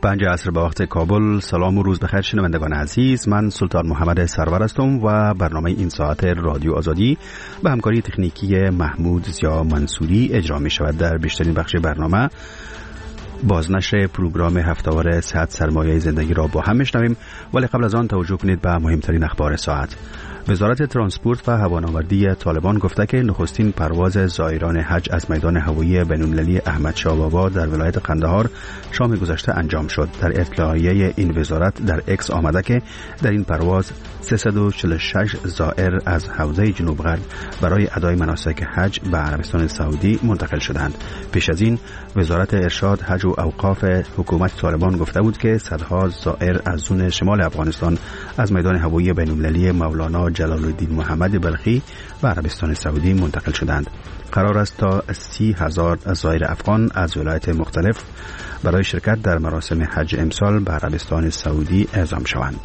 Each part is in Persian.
5 عصر به وقت کابل. سلام و روز بخیر شنوندگان عزیز، من سلطان محمد سرور هستم و برنامه این ساعت رادیو آزادی به همکاری تکنیکی محمود زیا منصوری اجرا می شود. در بیشترین بخش برنامه بازنشر پروگرام هفته‌وار صحت سرمایه زندگی را با هم میشنویم، ولی قبل از آن توجه کنید به مهمترین اخبار ساعت. وزارت ترانسپورت و هوانوردی طالبان گفته که نخستین پرواز زائران حج از میدان هوایی بین‌المللی احمد شاه بابا در ولایت قندهار شام گذشته انجام شد. در اطلاعیه این وزارت در اکس آمده که در این پرواز 346 زائر از حوزه جنوب غرب برای ادای مناسک حج به عربستان سعودی منتقل شدند. پیش از این وزارت ارشاد، حج و اوقاف حکومت طالبان گفته بود که صدها زائر از زون شمال افغانستان از میدان هوایی بین‌المللی مولانا جلال الدین محمد بلخی و عربستان سعودی منتقل شدند. قرار است تا 30,000 زائر افغان از ولایات مختلف برای شرکت در مراسم حج امسال به عربستان سعودی اعزام شوند.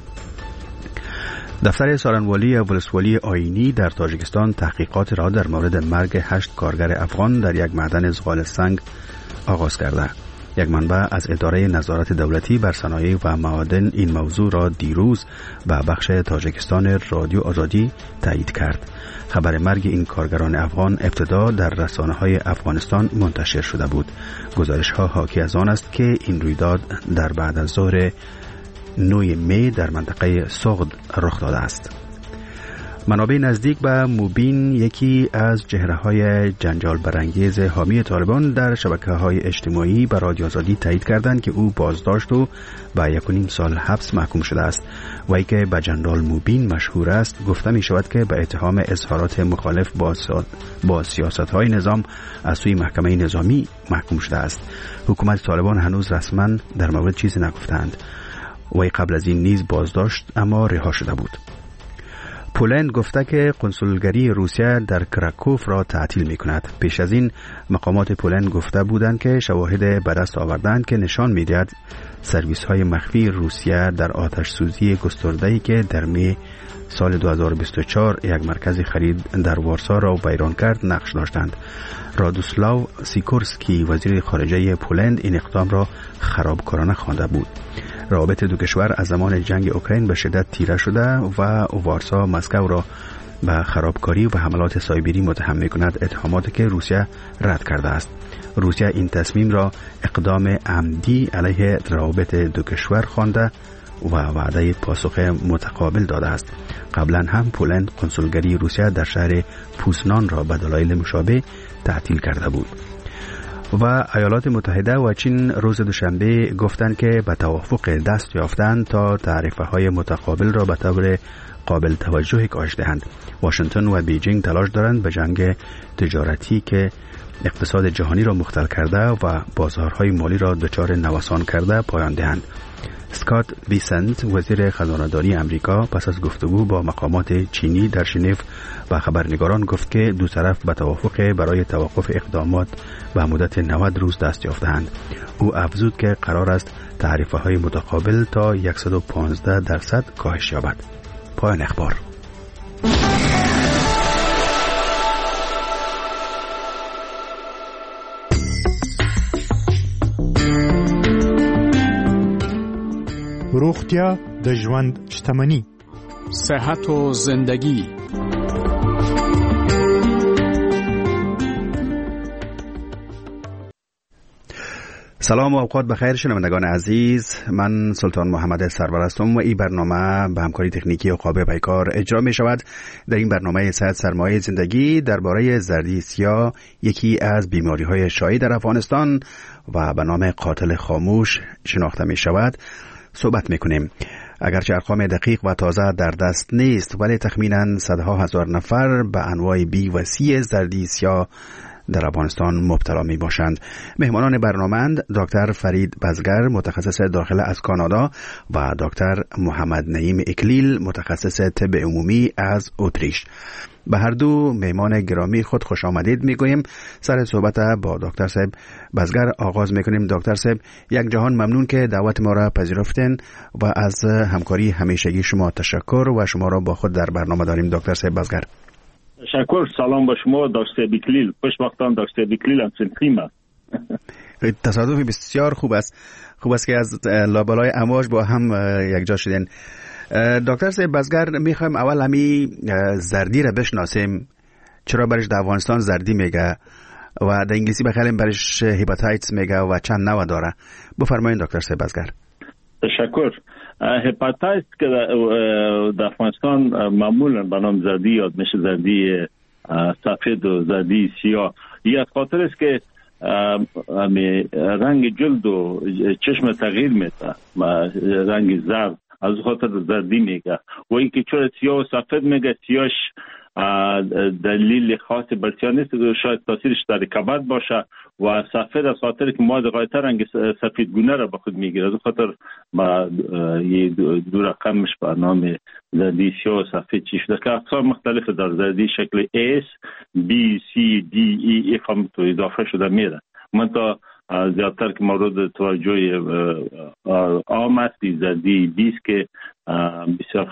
دفتر سالنوالی ولسوالی آیینی در تاجیکستان تحقیقات را در مورد مرگ 8 کارگر افغان در یک معدن زغال سنگ آغاز کرده. یک منبع از اداره نظارت دولتی بر صنایع و معادن این موضوع را دیروز به بخش تاجیکستان رادیو آزادی تایید کرد. خبر مرگ این کارگران افغان ابتدا در رسانه‌های افغانستان منتشر شده بود. گزارش‌ها حاکی از آن است که این رویداد در بعد از ظهر 9 می در منطقه سغد رخ داده است. منابع نزدیک به موبین، یکی از چهره‌های جنجال برانگیز حامی طالبان در شبکه‌های اجتماعی، به رادیو آزادی تایید کردند که او بازداشت و به 1.5 سال حبس محکوم شده است. وی که به جنرال موبین مشهور است، گفته می شود که به اتهام اظهارات مخالف با سیاست‌های نظام از سوی محکمه نظامی محکوم شده است. حکومت طالبان هنوز رسما در مورد چیزی نگفتند. وی قبل از این نیز بازداشت اما رها شده بود. پولند گفته که کنسولگری روسیه در کراکوف را تعطیل می کند. پیش از این مقامات پولند گفته بودند که شواهد به دست آوردند که نشان می دهد سرویس های مخفی روسیه در آتش سوزی گسترده‌ای که در می سال 2024 یک مرکز خرید در وارسا را ویران کرد نقش داشتند. رادوسلاو سیکورسکی وزیر خارجه پولند این اقدام را خرابکارانه خوانده بود. روابط دو کشور از زمان جنگ اوکراین به شدت تیره شده و وارسا مسکو را به خرابکاری و حملات سایبری متهم می‌کند، اتهاماتی که روسیه رد کرده است. روسیه این تصمیم را اقدام عمدی علیه روابط دو کشور خوانده و وعده پاسخ متقابل داده است. قبلا هم پولند کنسولگری روسیه در شهر پوزنان را به دلایل مشابه تعطیل کرده بود. و ایالات متحده و چین روز دوشنبه گفتند که به توافق دست یافتند تا تعرفه‌های متقابل را به طور قابل توجهی کاهش دهند. واشنگتن و بیجینگ تلاش دارند به جنگ تجارتی که اقتصاد جهانی را مختل کرده و بازارهای مالی را دچار نوسان کرده پایان دهند. اسکات بیسنت وزیر خزانه‌داری امریکا پس از گفتگو با مقامات چینی در ژنو به خبرنگاران گفت که دو طرف به توافق برای توقف اقدامات به مدت 90 روز دست یافتند. او افزود که قرار است تعرفه‌های متقابل تا 115% کاهش یابد. پایان اخبار. روغتیا د ژوند شتمنی، صحت و زندگی. سلام و اوقات بخیر شنوندگان عزیز، من سلطان محمد سرور هستم و این برنامه به همکاری تکنیکی عقاب پیکار اجرا می شود. در این برنامه صحت سرمایه زندگی درباره زردی سیاه، یکی از بیماری های شایع در افغانستان و به نام قاتل خاموش شناخته می شود، صحبت میکنیم. اگرچه ارقام دقیق و تازه در دست نیست، ولی تخمینا صدها هزار نفر به انواع بی و سی زردی سیاه در افغانستان مبتلا می باشند. مهمانان برنامه دکتر فرید بزگر متخصص داخله از کانادا و دکتر محمد نعیم اکلیل متخصص طب عمومی از اتریش. به هر دو مهمان گرامی خود خوش آمدید میگوییم. سر صحبت با دکتر صاحب بزگر آغاز میکنیم. دکتر صاحب، یک جهان ممنون که دعوت ما را پذیرفتین و از همکاری همیشگی شما تشکر و شما را با خود در برنامه داریم. دکتر صاحب بزگر. تشکر. سلام به شما دکتر بیکلیل. خوشبختان دکتر بیکلیل هم سنخیمه. تصادف بسیار خوب است که از لابلای امواج با هم یک جا شدین. دکتر صاحب بزگر، میخوایم اول همی زردی را بشناسیم. چرا برش در افغانستان زردی میگه و در انگلیسی بخیلیم برش هپاتایتس میگه و چند نوع داره؟ بفرمایید دکتر صاحب بزگر. تشکر. هپاتایتس که در افغانستان معمولا به نام زردی یاد میشه، زردی سفید و زردی سیاه. این از خاطر است که رنگ جلد و چشم تغییر میده، رنگ زرد، از خاطر زردی میگه. و اینکه چرا سیاه و سفید میگه، سیاهش دلیل خاص برسیاه نیست، شاید تاثیرش در کبد باشه، و سفید از خاطر که مواد غایطه رنگ سفید گونه را به خود میگیره، از خاطر یه دو رقمش به نام زردی سیاه و سفید چی شده که اقسام مختلف در زردی شکل S, B, C, D, E, F هم تو اضافه شده میره. من تا زیادتر که مورد توجه عام است زردی B که بسیار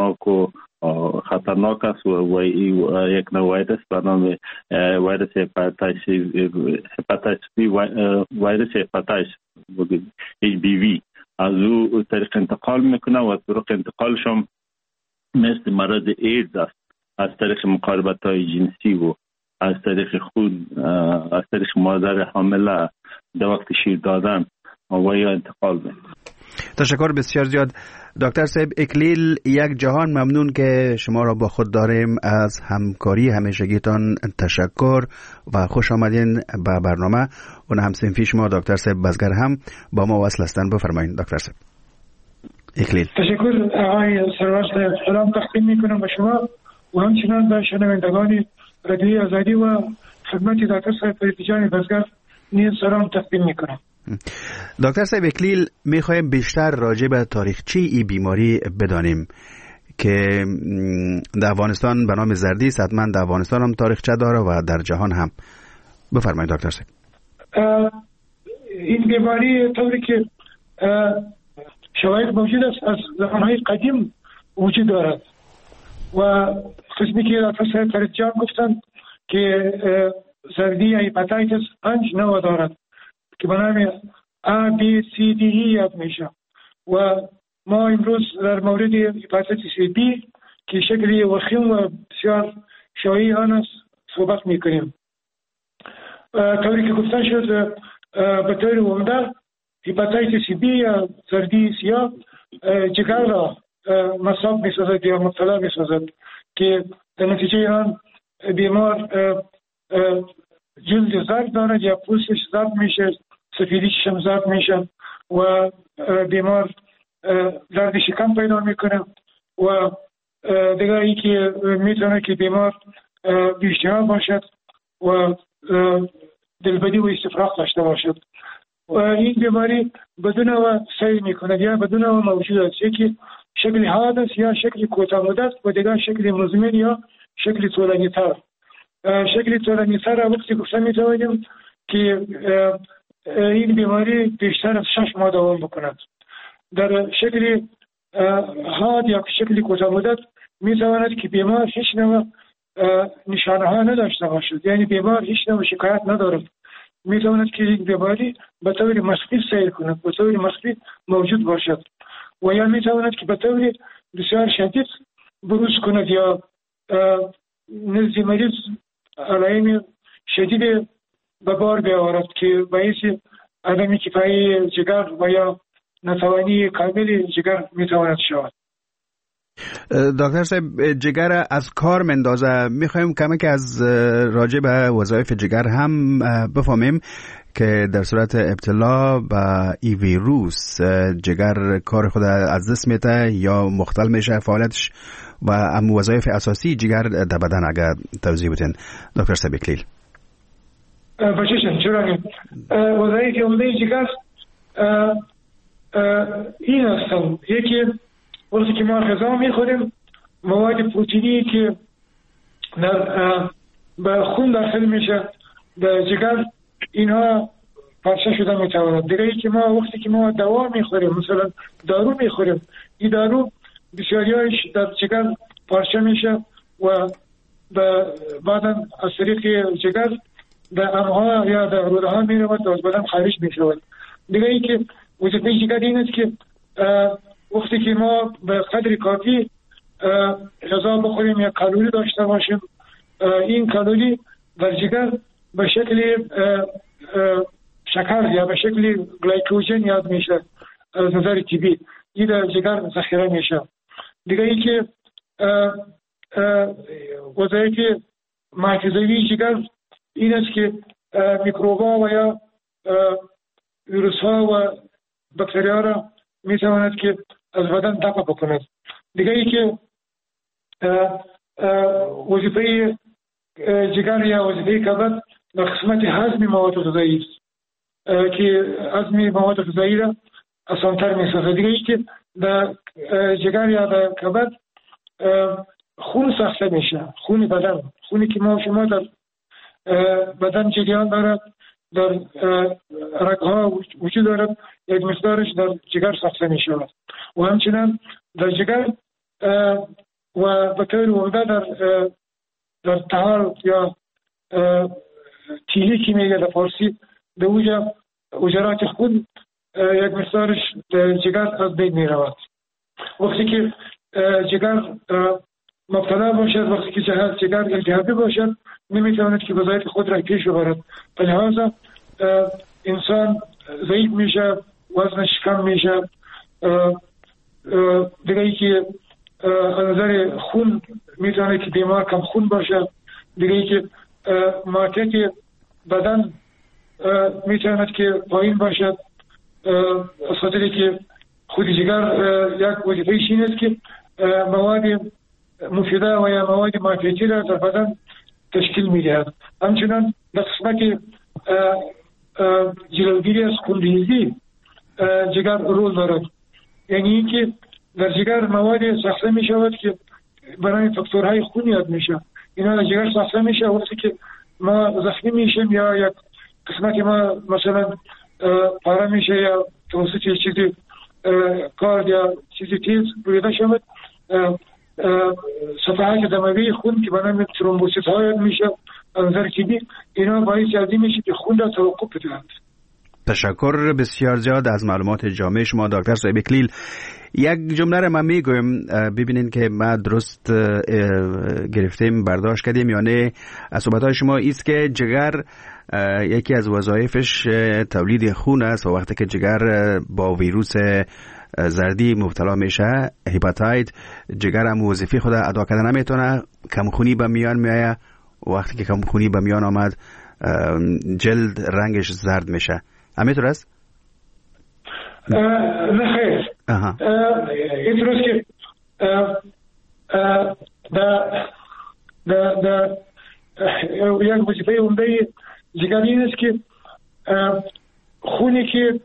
خطرناک است و یک نوع ویروس به نام ویروس هپاتایتس B، ویروس هپاتایتس HBV از او طریق انتقال میکنه و طرق انتقالش هم مثل مرض ایدز است، از طریق مقاربت های جنسی و از طریق خون، از طریق مادر حامله در وقت شیر دادن و یا انتقال میکنه. تشکر بسیار زیاد دکتر صاحب اکلیل. یک جهان ممنون که شما را با خود داریم. از همکاری همیشگیتان تشکر و خوش آمدین به برنامه. اون همصنفی شما دکتر صاحب بزگر هم با ما وصل هستند. بفرمایید دکتر صاحب اکلیل. تشکر آقای سروش صاحب. سلام تقدیم میکنم به شما و همچنان به شنوندگان رادیوی آزادی و خدمت دکتر صاحب فریدجان بزگر نیز سلام تقدیم میکنم. دکتر صاحب اکلیل، میخوایم بیشتر راجع به تاریخچه این بیماری بدانیم که در افغانستان به نام زردی است. حتما در افغانستان هم تاریخچه داره و در جهان هم. بفرمایید دکتر صاحب. این بیماری طوری که شواهد موجود است از زمانهای قدیم وجود دارد و قسمی که دکتر صاحب فریدجان گفتند که زردی یا هپاتایتس 5 نوع دارد که به نام A, B, C, D, E یاد میشه و ما امروز در مورد هپاتیتس B که شکلی وخیم و بسیار شایع آن است صحبت میکنیم. طوری که گفته شد به طور عمده هپاتیتس B یا زردی سیاه جگر را مصاب میسازد یا مبتلا میسازد که در نتیجه آن بیمار جلد زرد دارد یا پوستش زرد میشه، سفیدیش هم زرد میشه و بیمار درد شکم پیدا میکنه و دیگه ای که میتونه که بیمار بی‌اشتها باشد و دلبدی و استفراغ داشته باشد و این بیماری بدون و سیر میکنه یا بدون و موجود است، یکی شکل حاد است یا شکل کوتاه مدت و دیگه شکل مزمن یا شکل طولانی تر. شکل طولانی تر وقتی گفته میتوانیم که این بیماری بیشتر از 6 ماه دوام بکند. در شکل حاد یا شکل کوتاه مدت میتواند که بیمار هیچ نوع نشانه ها نداشته باشد، یعنی بیمار هیچ نوع شکایت ندارد. میتواند که این بیماری به طور مخفی سیر کند، به طور مخفی موجود باشد و یا میتواند که به طور بسیار شدید بروز کند یا نزد مریض علائم شدید به بار بیاورد که باعث عدم کفایی جگر و یا ناتوانی کامل جگر میتواند شود. دکتر صاحب جگر از کار مندازه. میخوایم کمک از راجع به وظایف جگر هم بفهمیم که در صورت ابتلا به ای ویروس جگر کار خود از دست میده یا مختل میشه فعالیتش و وظایف اساسی جگر در بدن اگر توضیح بدین دکتر صاحب اکلیل. بچه‌شون چرا وظایف عمده جگر این هستن. یکی وقتی که ما غذا میخوریم مواد پروتئینی که به خون داخل میشه به جگر اینها پارچه شده میتواند. دیگه ای که ما وقتی که ما دوا میخوریم مثلا دارو میخوریم این دارو بسیاریش در جگر پارچه میشه و بعدا از طریق جگر در امعا یا در روده ها می رود و از بدن خارج می شود. دیگه ای که وظیفه جگر این است که وقتی که ما به قدر کافی غذا بخوریم یا کالری داشته باشیم، این کالری در جگر به شکل شکر یا به شکل گلیکوژن یاد میشه از نظر طبی، این در جگر ذخیره میشه. دیگه ای که وظایف محفظوی جگر این است که میکروبا و یا ویروس ها و باکتریا را میتواند که از بدن دفع بکند. دیگه ای که وظیفه جگر یا وظیفه کبد در قسمت هضم مواد غذایی است که هضم مواد غذایی را آسان‌تر می‌سازد. دیگه ای که در جگر یا در کبد خون ساخته میشه، خون بدن، خونی که ما شما در بدن جریان دارد، در رگ‌ها وجود دارد، یک مقدارش در جگر ساخته میشه و همچنین در جگر و به طور عمده در طحال یا تیلی که میگه در فارسی در اوجا حجرات خون یک مقدارش در جگر از بین میرود. وقتی که جگر مبتلا باشد، وقتی که جگر التهابی باشد، نمیتواند که وظایف خود را پیش ببرد. لذا انسان ضعیف میشه، وزنش کم میشه. دیگه ای که از نظر خون میتونه که بیمار کم خون باشه. دیگه ای که مارکت بدن میتواند که پایین باشد، از خاطری که خود جگر یک وظیفه‌اش این است که مواد مفیده و یا مواد مارکتی را در بدن تشکیل میدهد. همچنان در قسمت جلوگیری از خونریزی جگر رول دارد، یعنی اینکه در جگر مواد ساخته می شود که برای فاکتورهای خون یاد میشه. اینا در جگر ساخته میشه وقتی که ما زخمی میشیم یا یک قسمت ما مثلا پاره میشه یا توسط چیزی کارد یا چیزی تیز بریده شود، صفحات دموی خون که برای ترومبوسیت ها یاد میشه از نظر طبی، اینا باعث از این میشه که خون را توقف بدهند. تشکر بسیار زیاد از معلومات جامع شما دکتر صاحب اکلیل. یک جمله را من میگویم ببینین که ما درست گرفتیم برداشت کردیم یا نه. از صحبت‌های شما ایست که جگر یکی از وظایفش تولید خون است و وقتی که جگر با ویروس زردی مبتلا میشه، هپاتایت، جگر هم وظیفه خود ادا کردن نمیتونه، کمخونی به میان میایه. وقتی که کمخونی به میان آمد جلد رنگش زرد میشه. همینطور است؟ نه خیر. این درست که یک وظیفه عمده جگر این است که خونی که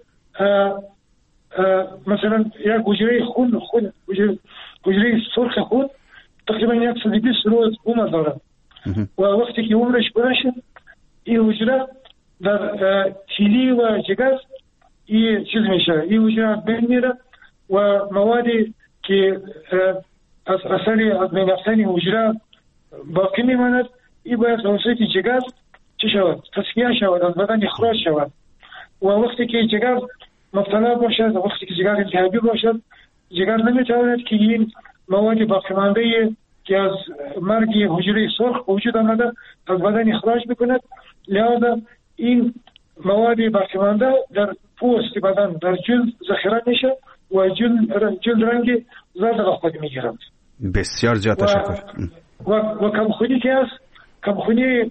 مثلا یک حجره خون حجره سرخ خون تقریبا 120 روز عمر دارد و وقتی که عمرش باشه این حجره در تیلی و جگر این چیز میشه، این حجره بین میره و موادی که از اثر از بین رفتن حجره باقی میماند، این باید توسط جگر چه شود؟ تصفیه شود، از بدن اخراج شود. و وقتی که جگر مبتلا باشد، وقتی که جگر التهابی باشد، جگر نمیتواند که این مواد باقی مانده که از مرگ حجره سرخ وجود آمده از بدن اخراج بکند. لذا این مواد باقی مانده در پوست بدن در جلد ذخیره میشه و جلد رنگ زرد را خود میگیرد. بسیار زیاد تشکر. و کمخونی که است، کمخونی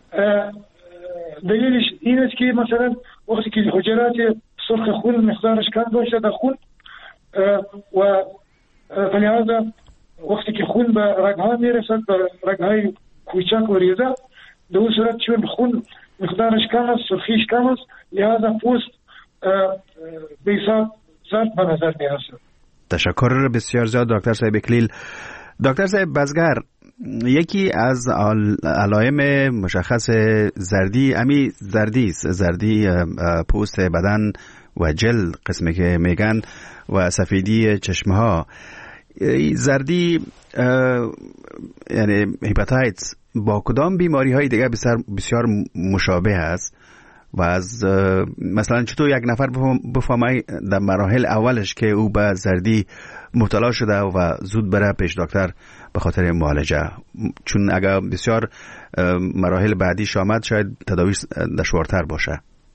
دلیلش این است که مثلا وقتی که حجرات سرخ خون مقدارش کم باشه در خون و فلذا وقتی که خون به رگها میرسد، به رگهای کوچک و ریزه، در اون صورت چون خون مقدارش کم است، سرخیش کم است، لذا پوست به حساب زرد به نظر میرسد. تشکر بسیار زیاد دکتر صاحب اکلیل. دکتر صاحب بزگر، یکی از علائم مشخص زردی زردی پوست بدن و جلد قسمی که میگن و سفیدی چشمه ها. زردی یعنی هپاتایتس با کدام بیماری های دیگه بسیار مشابه است و از مثلا چطور یک نفر بفهمه در مراحل اولش که او به زردی مبتلا شده و زود بره پیش دکتر به خاطر معالجه، چون اگر بسیار مراحل بعدیش آمد شاید تداویش دشوارتر باشه.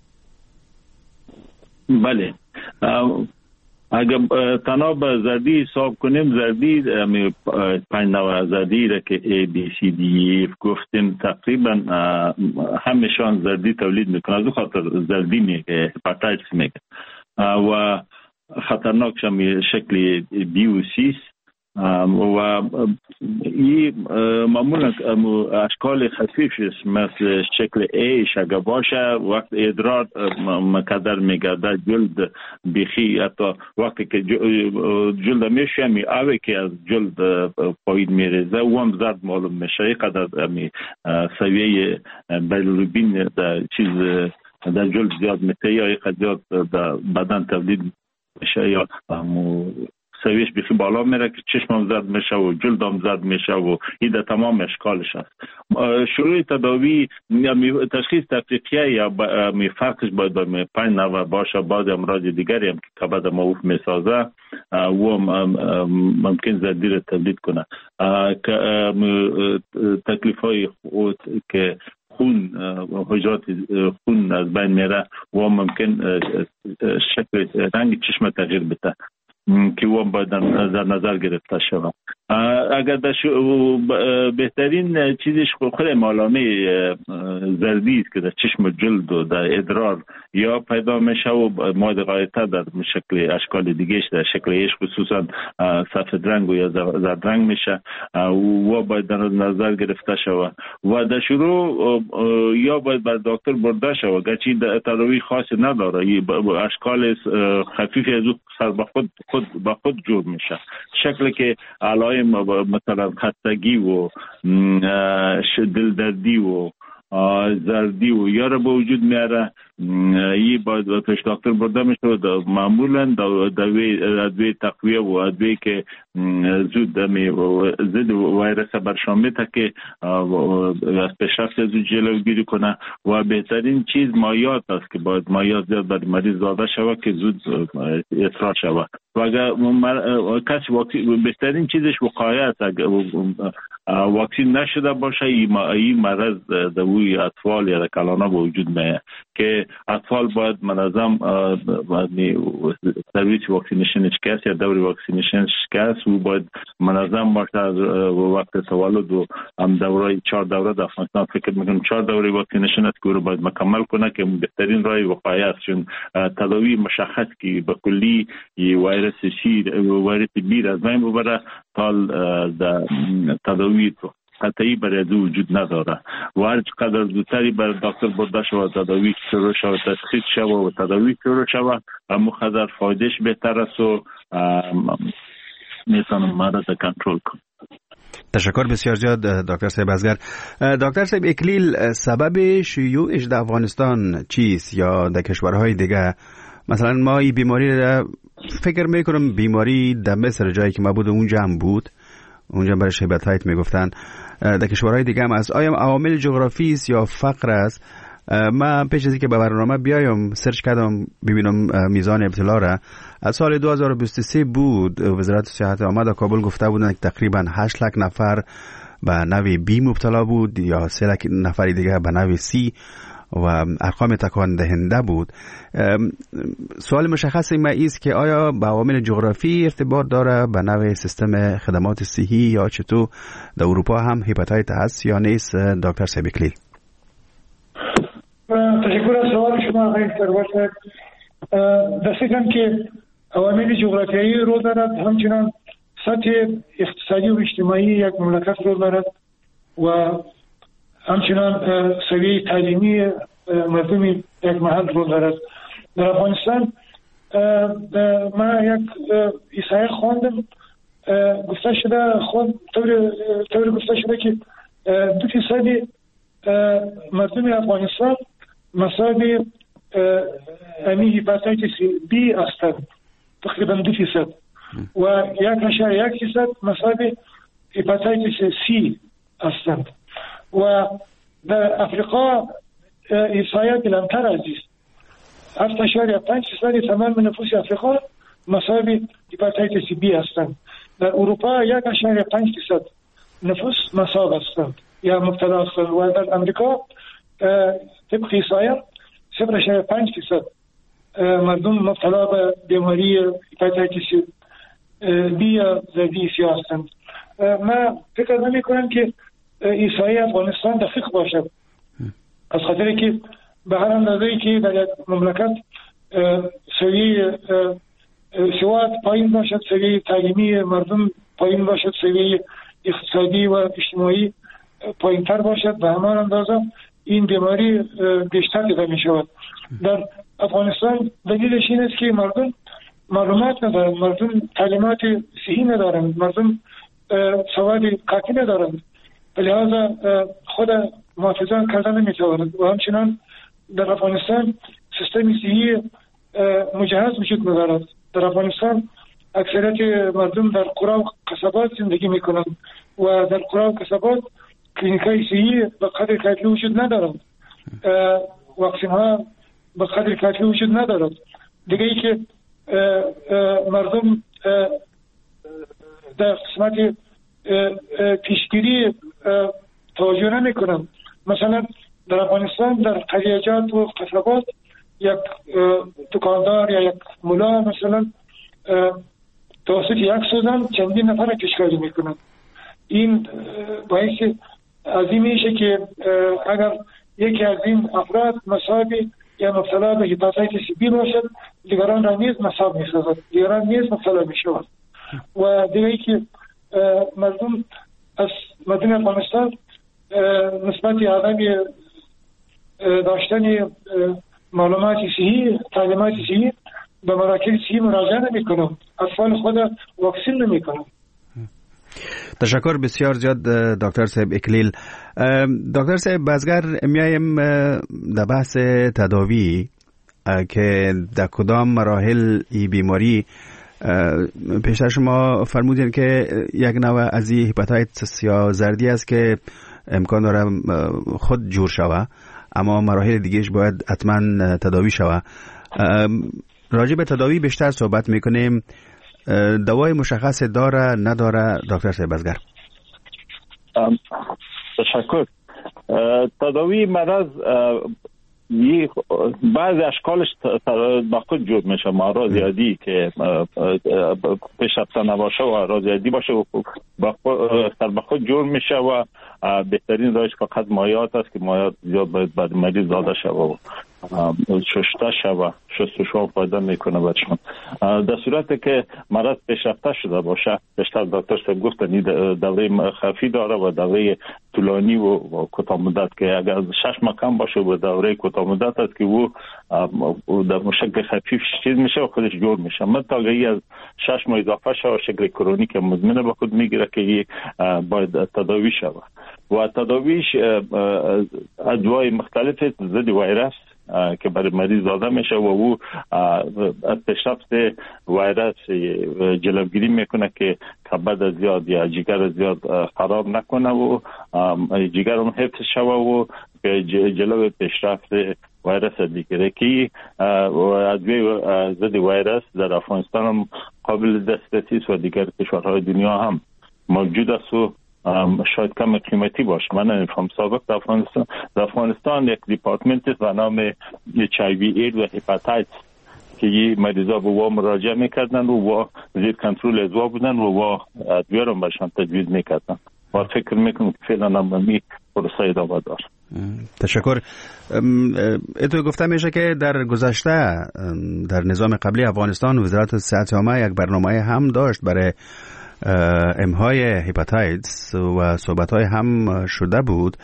بله، اگر تنها به زردی حساب کنیم، زردی 5 نوع زردی را که A, B, C, D, E گفتیم تقریبا همشان زردی تولید میکنه. از خاطر زردی میگه هپاتیتس میگه و خطرناکش هم شکل B و C و این معمولا اشکال خفیفش مثل شکل A اگر باشه وقت ادرار مقدر میگرده جلد بیخی، حتی وقتی که جلد میشه اوه که از جلد پایین میریزه و هم زرد معلوم میشه. قدر سویه بیلیروبین در جلد زیاد میشه یا یک زیاد در بدن تولید میشه یا سویش بیخی بالا میره که چشمم زرد میشه و جلدم زرد میشه و این در تمام اشکالش هست. شروع تداوی تشخیص تفریقیه یا فرقش باید با 5 نوع باشه. بعض امراض دیگری هم که کبد معروف میسازه و ممکن زردی را تولید کنه. تکلیف های که خون حجرات خون از بین میره و ممکن شکل رنگ چشم تغییر بده که او باید در نظر گرفته شود. اگر بهترین چیزش خود علامه زردی است که در چشم جلد و در ادرار یا پیدا میشه و مورد غایطه در شکل اشکال دیگهش در شکل ایش خصوصا سفید رنگ و یا زرد رنگ میشه و باید در نظر گرفته شود و در شروع یا باید بر دکتر برده شود گرچه تداوی خاصی نداره. اشکال خفیفی از سر به خود جور میشه، شکلی که علائم مثلا خستگی و دلدردی و زردی و یا را به وجود میاره. این باید پیش دکتر برده میشه. معمولا ادویه تقویه و ادویه که زود ضد ویروس برشان میده که از پیشرفت زود جلوگیری کنه و بهترین چیز مایعات است که باید مایعات زیاد بر مریض داده شود که زود اخراج شود و اگر کسی بهترین چیزش وقایه است. اگر واکسین نشده باشه این مرض دوی اطفال یا کلانا به وجود میاد که اطفال باید منظم سرویس واکسینیشن شکست یا دوری واکسینیشن شکست و باید منظم باشه از وقت تولد و هم دوره 4 دوره در افغانستان فکر میکنم 4 دوره واکسینیشن است که رو باید مکمل کنه که بهترین راه وقایه است، چون تداوی مشخص که به کلی ویروس بی از بین ببره تا تداوی قطعی برای دو وجود نداره و هر چقدر زودتری بر دکتر برده شود تداوی شروع شود تشخیص شود و تداوی شروع شود اما قدر فایدهش بهتر است و میتونم مرض کنترل کنم. تشکر بسیار زیاد دکتر صاحب ازگر. دکتر صاحب اکلیل سبب شیوعش در افغانستان چیست یا در کشورهای دیگه؟ مثلا ما این بیماری را فکر میکنم بیماری در مصر جایی که ما بود اونجا هم بود، اونجا برای هپاتیت میگفتن. در کشورهای دیگه هم از آیا عوامل جغرافی است یا فقر است؟ من پیش از اینکه به برنامه بیایم سرچ کردم ببینم میزان ابتلا را. از سال 2023 بود وزارت صحت آمد کابل گفته بودن که تقریبا 8 لک نفر به نوع بی مبتلا بود یا 3 لک نفر دیگه به نوع سی و ارقام تکان دهنده بود. سوال مشخص ما است که آیا با عوامل جغرافی ارتباط داره به نوع سیستم خدمات صحی یا چطور در اروپا هم هپاتیت هست یا نیست؟ دکتر سبیکلی. تشکر از سوال شما آقای ثروت. دستگم که عوامل جغرافیایی رو دارد، همچنان سطح اقتصادی و اجتماعی یک مملکت رو دارد و همچنان سویه تعلیمی مردم یک محل رو دارد. در افغانستان ما یک احصایه خواندم گفته شده طور گفته شده که 2% مردم افغانستان مصاب هپاتیتس بی هستند، تقریبا 2% و 1.1% مصاب هپاتیتس سی هستند و در افریقا ایسای کلانتر عزیز 7.5% تمام نفوس افریقا مصاب هپاتیتس بی هستند. در اروپا 1.5% نفوس مصاب هستند یا مبتلا هستند و در امریکا طبق ایسای 0.5% مردم مبتلا به بیماری هپاتیتس بی یا زردی سیاه هستند. من فکر نمی کنم که ایسای افغانستان دقیق باشد، از خاطر که به هر اندازه‌ای که در یک مملکت سویه سواد پایین باشد، سویه تعلیمی مردم پایین باشد، سویه اقتصادی و اجتماعی پایین تر باشد، به همان اندازه این بیماری بیشتر دیده می شود. در افغانستان دلیلش این است که مردم معلومات ندارند، مردم تعلیمات صحیح ندارند، مردم سواد کافی ندارند، لذا خود محافظت کردن نمیتوانند و همچنان در افغانستان سیستم صحی مجهز وجود ندارد. در افغانستان اکثریت مردم در قرى و قصبات زندگی میکنند و در قرى و قصبات کلینیکای صحی به قدر کافی وجود ندارند، واکسن ها به قدر کافی وجود ندارد. دیگه ای که مردم در قسمت پیشگیری توجه نمیکنند. مثلا در افغانستان در قریه‌جات و قصبات یک دکاندار یا یک ملا مثلا توسط یک سوزن چندین نفر کشکاری میکنند. این باعث عظیم میشه که اگر یکی از این افراد مصاب یا مبتلا به هپاتیتس بی باشد، دیگران را نیز مصاب میسازد، دیگران نیز مبتلا میشوند. و دیگه ای که مردم از مردم افغانستان نسبت عدم داشتن معلومات صحیح، تعلیمات صحیح به مراکز صحیح مراجعه نمی‌کنند، اطفال خود واکسن نمی‌کنند. تشکر بسیار زیاد دکتر صاحب اکلیل. دکتر صاحب بازگر میایم در بحث تداوی که در کدام مراحل این بیماری پیشتر شما فرمودین که یک نوع از این هپاتیتس یا زردی است که امکان داره خود جور شوه، اما مراحل دیگهش باید حتما تداوی شوه. راجع به تداوی بیشتر صحبت میکنیم. دوای مشخص داره نداره دکتر صاحب بازگر؟ تشکر. تداوی مرض بعض اشکالش با خود جور میشه. ما زیادی که پیشرفته نباشه و رازیادی باشه و با خود جور میشه و بهترین راهش فقط مایعات است که مایعات زیاد باید بعد مریض داده شود و شسته شود، شستشو فایده میکنه برشون. در صورتی که مرض پیشرفته شده باشه، بیشتر دکتر صاحب گفتن این دوره خفیف داره و دوره طولانی و کوتاه مدت که اگر 6 ماه کم باشه و دوره کوتاه مدت است که او در شکل خفیف چیز میشه و خودش جور میشه. متأگی از 6 ماه اضافه شود شکل کرونیک مزمن به خود میگیره که باید تداوی شود و تداویش ادوای مختلف ضد ویروس که برای مریض داده میشه و او از پیشرفت ویروس جلوگیری میکنه که کبد زیاد یا جگر زیاد خراب نکنه و جگر هم حفظ شوه و جلو پیشرفت ویروس بگیره که ادویه ضد ویروس در افغانستان هم قابل دسترسی است و دیگر کشورهای دنیا هم موجود است و شاید کم قیمتی باشه. من نمیفهم. سابق در افغانستان یک دیپارتمنت است به نام HIV اید و هپاتیتس که این مریضا به وا مراجعه میکردن و زیر کنترل ادوا بودن و ادویه رو برشان تجویز میکردن و فکر میکنم که فعلا هم پروسه ادامه داره. تشکر. اتو گفته میشه که در گذشته در نظام قبلی افغانستان وزارت صحت عامه یک برنامه هم داشت برای امهای هپاتیتس و صحبت‌های هم شده بود.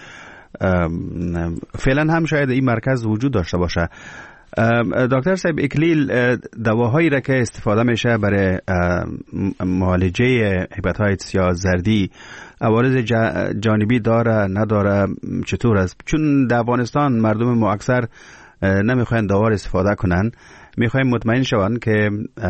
فعلا هم شاید این مرکز وجود داشته باشه. دکتر صاحب اکلیل، دواهایی را که استفاده میشه برای معالجه هپاتیتس یا زردی عوارض جانبی داره نداره، چطور است؟ چون در افغانستان مردم ما اکثر نمیخواین دوا استفاده کنن، میخوایم مطمئن شون که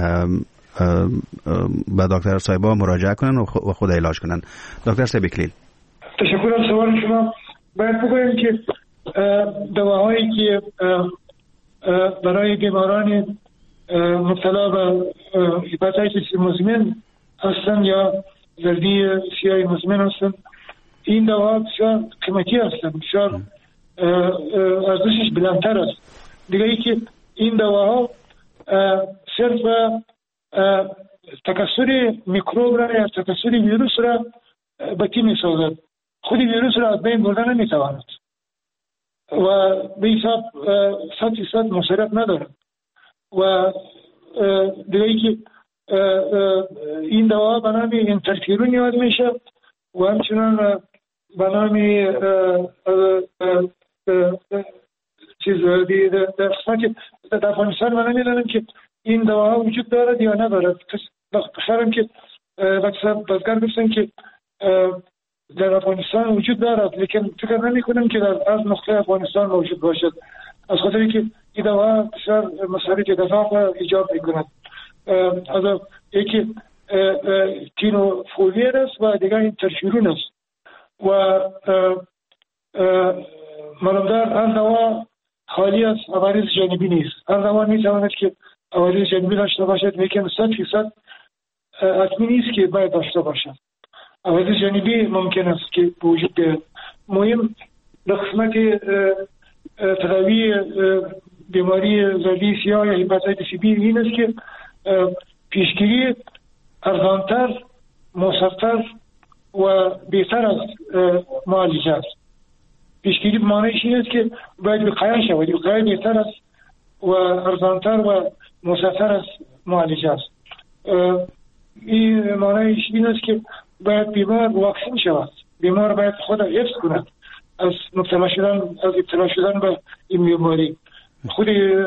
با دکتر صاحبا مراجعه کنن و خود علاج کنن. دکتر صاحب اکلیل. تشکر از سوال شما. باید بگویم که دواهایی که برای بیماران مبتلا به هپاتیتس مزمن هستند یا زردی سیاه مزمن هستند، این دواها بسیار قیمتی هستند، بسیار ارزشش بلندتر است. دیگه ای که این دواها صرف تکثر میکروب را یا تکثر ویروس را بطی می سازد، خود ویروس را از بین بردن نمی تواند و به حساب 100% مصرف ندارد. و دیگه ای که این دوا به نام انترفیرون یاد میشه و همچنان به نام چیز در افغانستان من نمیدانم که این دواها وجود دارد یا ندارد. بخیرم که بازگر گفتن که در افغانستان وجود دارد، لیکن فکر نمی کنم که در از نقطه افغانستان موجود باشد، از خاطری که این دوا بسیار مصارف دفاق ایجاد می کند. از یکی تینوفوویر است و دیگر انترفیرون است و معلومدار هر دوا خالی از عوارض جانبی نیست. هر دوا می تواند که عوارض جانبی داشته باشد، لیکن 100% حتمی نیست که باید داشته باشد. عوارض جانبی ممکن است که وجود بیاید. مهم در قسمت تداوی بیماری زردی سیاه یا هپاتیتس بی این است که پیشگیری ارزانتر، مؤثرتر و بهتر از معالجه است. پیشگیری معنیش این است که باید وقایه شود. وقایه بهتر است و ارزانتر و مؤثرتر از معالجه است. این معنیش این است که باید بیمار واکسین شود. بیمار باید خود حفظ کند از ابتلا شدن به این بیماری. خود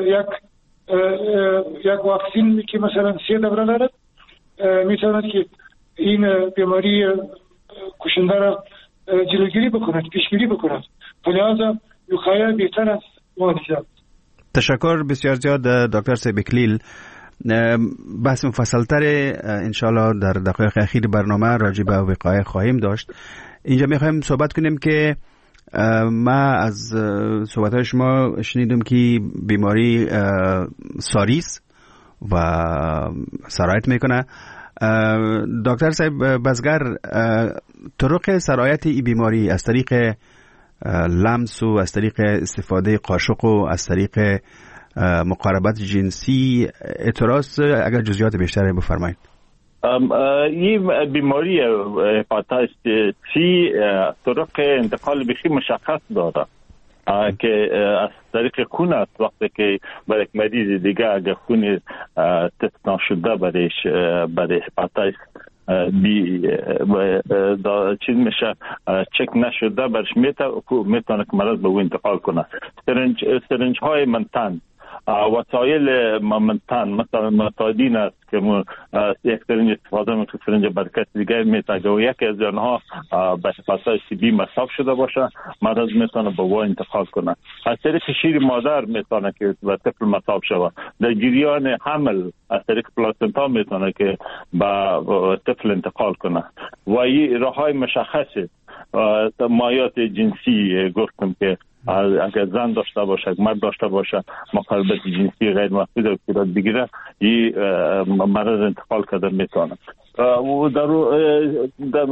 یک واکسین که مثلا 3 دوره دارد میتواند که این بیماری کشنده را جلوگیری بکند، پیشگیری بکند. لذا وقایه بهتر از معالجه. تشکر بسیار زیاد دکتر صاحب اکلیل. بحث مفصلتر انشالله در دقایق اخیر برنامه راجع به وقایه خواهیم داشت. اینجا میخوایم صحبت کنیم که ما از صحبت‌های شما شنیدم که بیماری ساریس و سرایت میکنه. دکتر صاحب بزگر، طرق سرایت این بیماری از طریق لمس و از طریق استفاده قاشق و از طریق مقاربت جنسی اعتراض، اگر جزئیات بیشتری بفرمایید. این بیماری هپاتیتس سی طرق انتقال بخی مشخص داره که از طریق خون است. وقتی که برای یک مریض دیگه اگر خون تست نشده برای هپاتیتس بی چیز میشه چک نشده برش میتونه که مرض به او انتقال کنه. سرنج های منتن، وسایل منتن مثلا متادین است که یک سرنج استفاده میکنه، سرنج برکت دیگه میتاگه و یکی از آنها به هپاتیتس بی مصاب شده باشه، مرض میتونه به او انتقال کنه. از طریق شیر مادر میتونه که به طفل مصاب شود. در جریان حمل از طریق پلاسنتا میتونه که به طفل انتقال کنه و این راههای مشخصه. مایات جنسی گفتم که اگر زن داشته باشه، مرد داشته باشه، مقاربت جنسی غیر محدود صورت بگیره، این مرض انتقال کرده میتونه. و در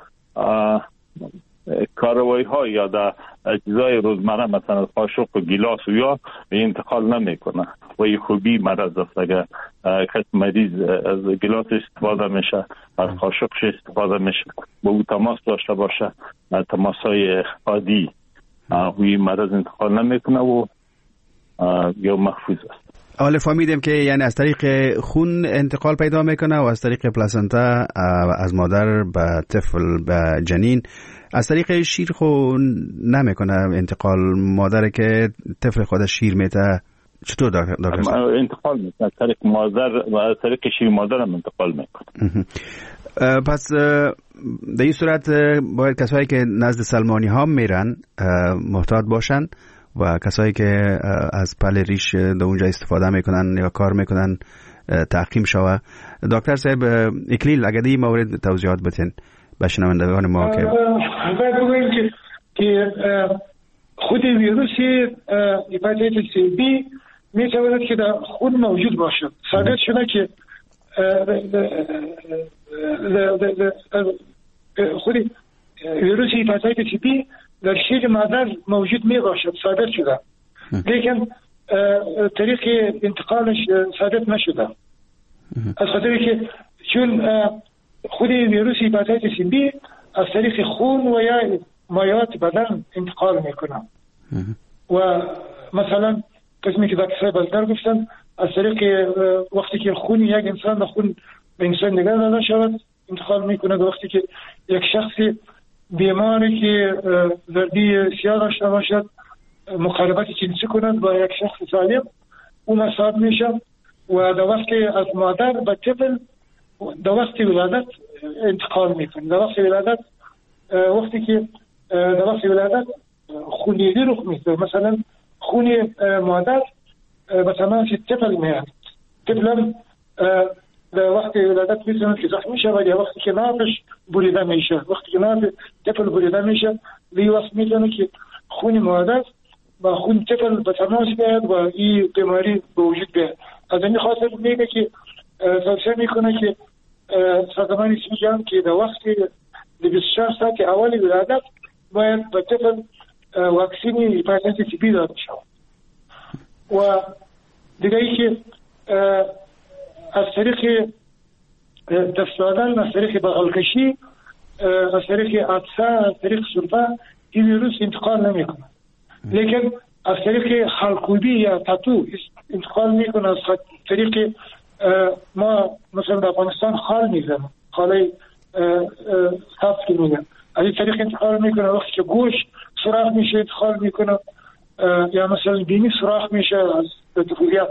کاروائی ها یا در اجزای روزمره مثلا قاشق و گیلاس و یا انتقال نمیکنه و این خوبی مرض است. اگر کس مریض از گیلاس استفاده میشه، از قاشقش استفاده میشه، با او تماس داشته باشه، تماس های عادی وی مرض انتقال نمیکنه و یا محفوظ است. حالا فهمیدیم که یعنی از طریق خون انتقال پیدا میکنه و از طریق پلاسنتا از مادر به طفل به جنین. از طریق شیر خو نمیکنه انتقال، مادر که طفل خودش شیر میته چطور دکتر؟ انتقال میکنه از طریق مادر و از طریق شیر مادر هم انتقال میکنه. پس در این صورت باید کسایی که نزد سلمانی ها میرن محتاط باشن و کسایی که از پل ریش در اونجا استفاده میکنن یا کار میکنن تحقیم شوه. دکتر صاحب اکلیل اگر این مورد توضیحات بتین به شنوندگان ما که باید بگویم که که خود ویروس هپاتیتس بی میتواند که در خود موجود باشد. ثابت شده که خود ویروس هپاتیتس بی در شیر مادر موجود می باشد، ثابت شده، لیکن طریق انتقالش ثابت نشده. از خاطری که چون خود ویروس هپاتیتس بی از طریق خون و یا مایعات بدن انتقال میکنه و مثلا قسمی که دکتر بزرگ گفتن از طریق وقتی که خون یک انسان به خون به انسان دیگر داده شود انتقال میکنه. وقتی که یک شخص بیماری که زردی سیاه داشته باشد مقاربت جنسی کند با یک شخص سالم او مصاب میشه و در وقتی از مادر به طفل در وقتی ولادت انتقال میکنه. در وقتی ولادت وقتی که در وقتی ولادت خونریزی رخ میده، مثلا خون مادر به تماس طفل میاد، طفل در وقتی ولادت میتونه که زخمی شه ولی وقتی که نافش بریده میشه، وقتی که ناف طفل بریده میشه وی وقت میتونه که خون مادر با خون طفل به تماس بیاد و این بیماری به وجود بیاد. از این خاطر میگه که توصیه میکنه که سازمان اسمی جمع که در وقتی 24 ساعت اول ولادت باید به طفل واکسین هپاتیتس بی داده شود. و دیگه ای که از طریق دست دادن، از طریق بغلکشی، از طریق عطسه، از طریق سرفه این ویروس انتقال نمیکنه، لیکن از طریق خالکوبی یا تاتو انتقال میکنه. از طریق ما مثلا در افغانستان خال میزنم، خاله سبز که میگن، از این طریق انتقال میکنه. وقتی که گوش سوراخ میشه انتقال میکنه، یا مثلا بینی سوراخ میشه از طفولیت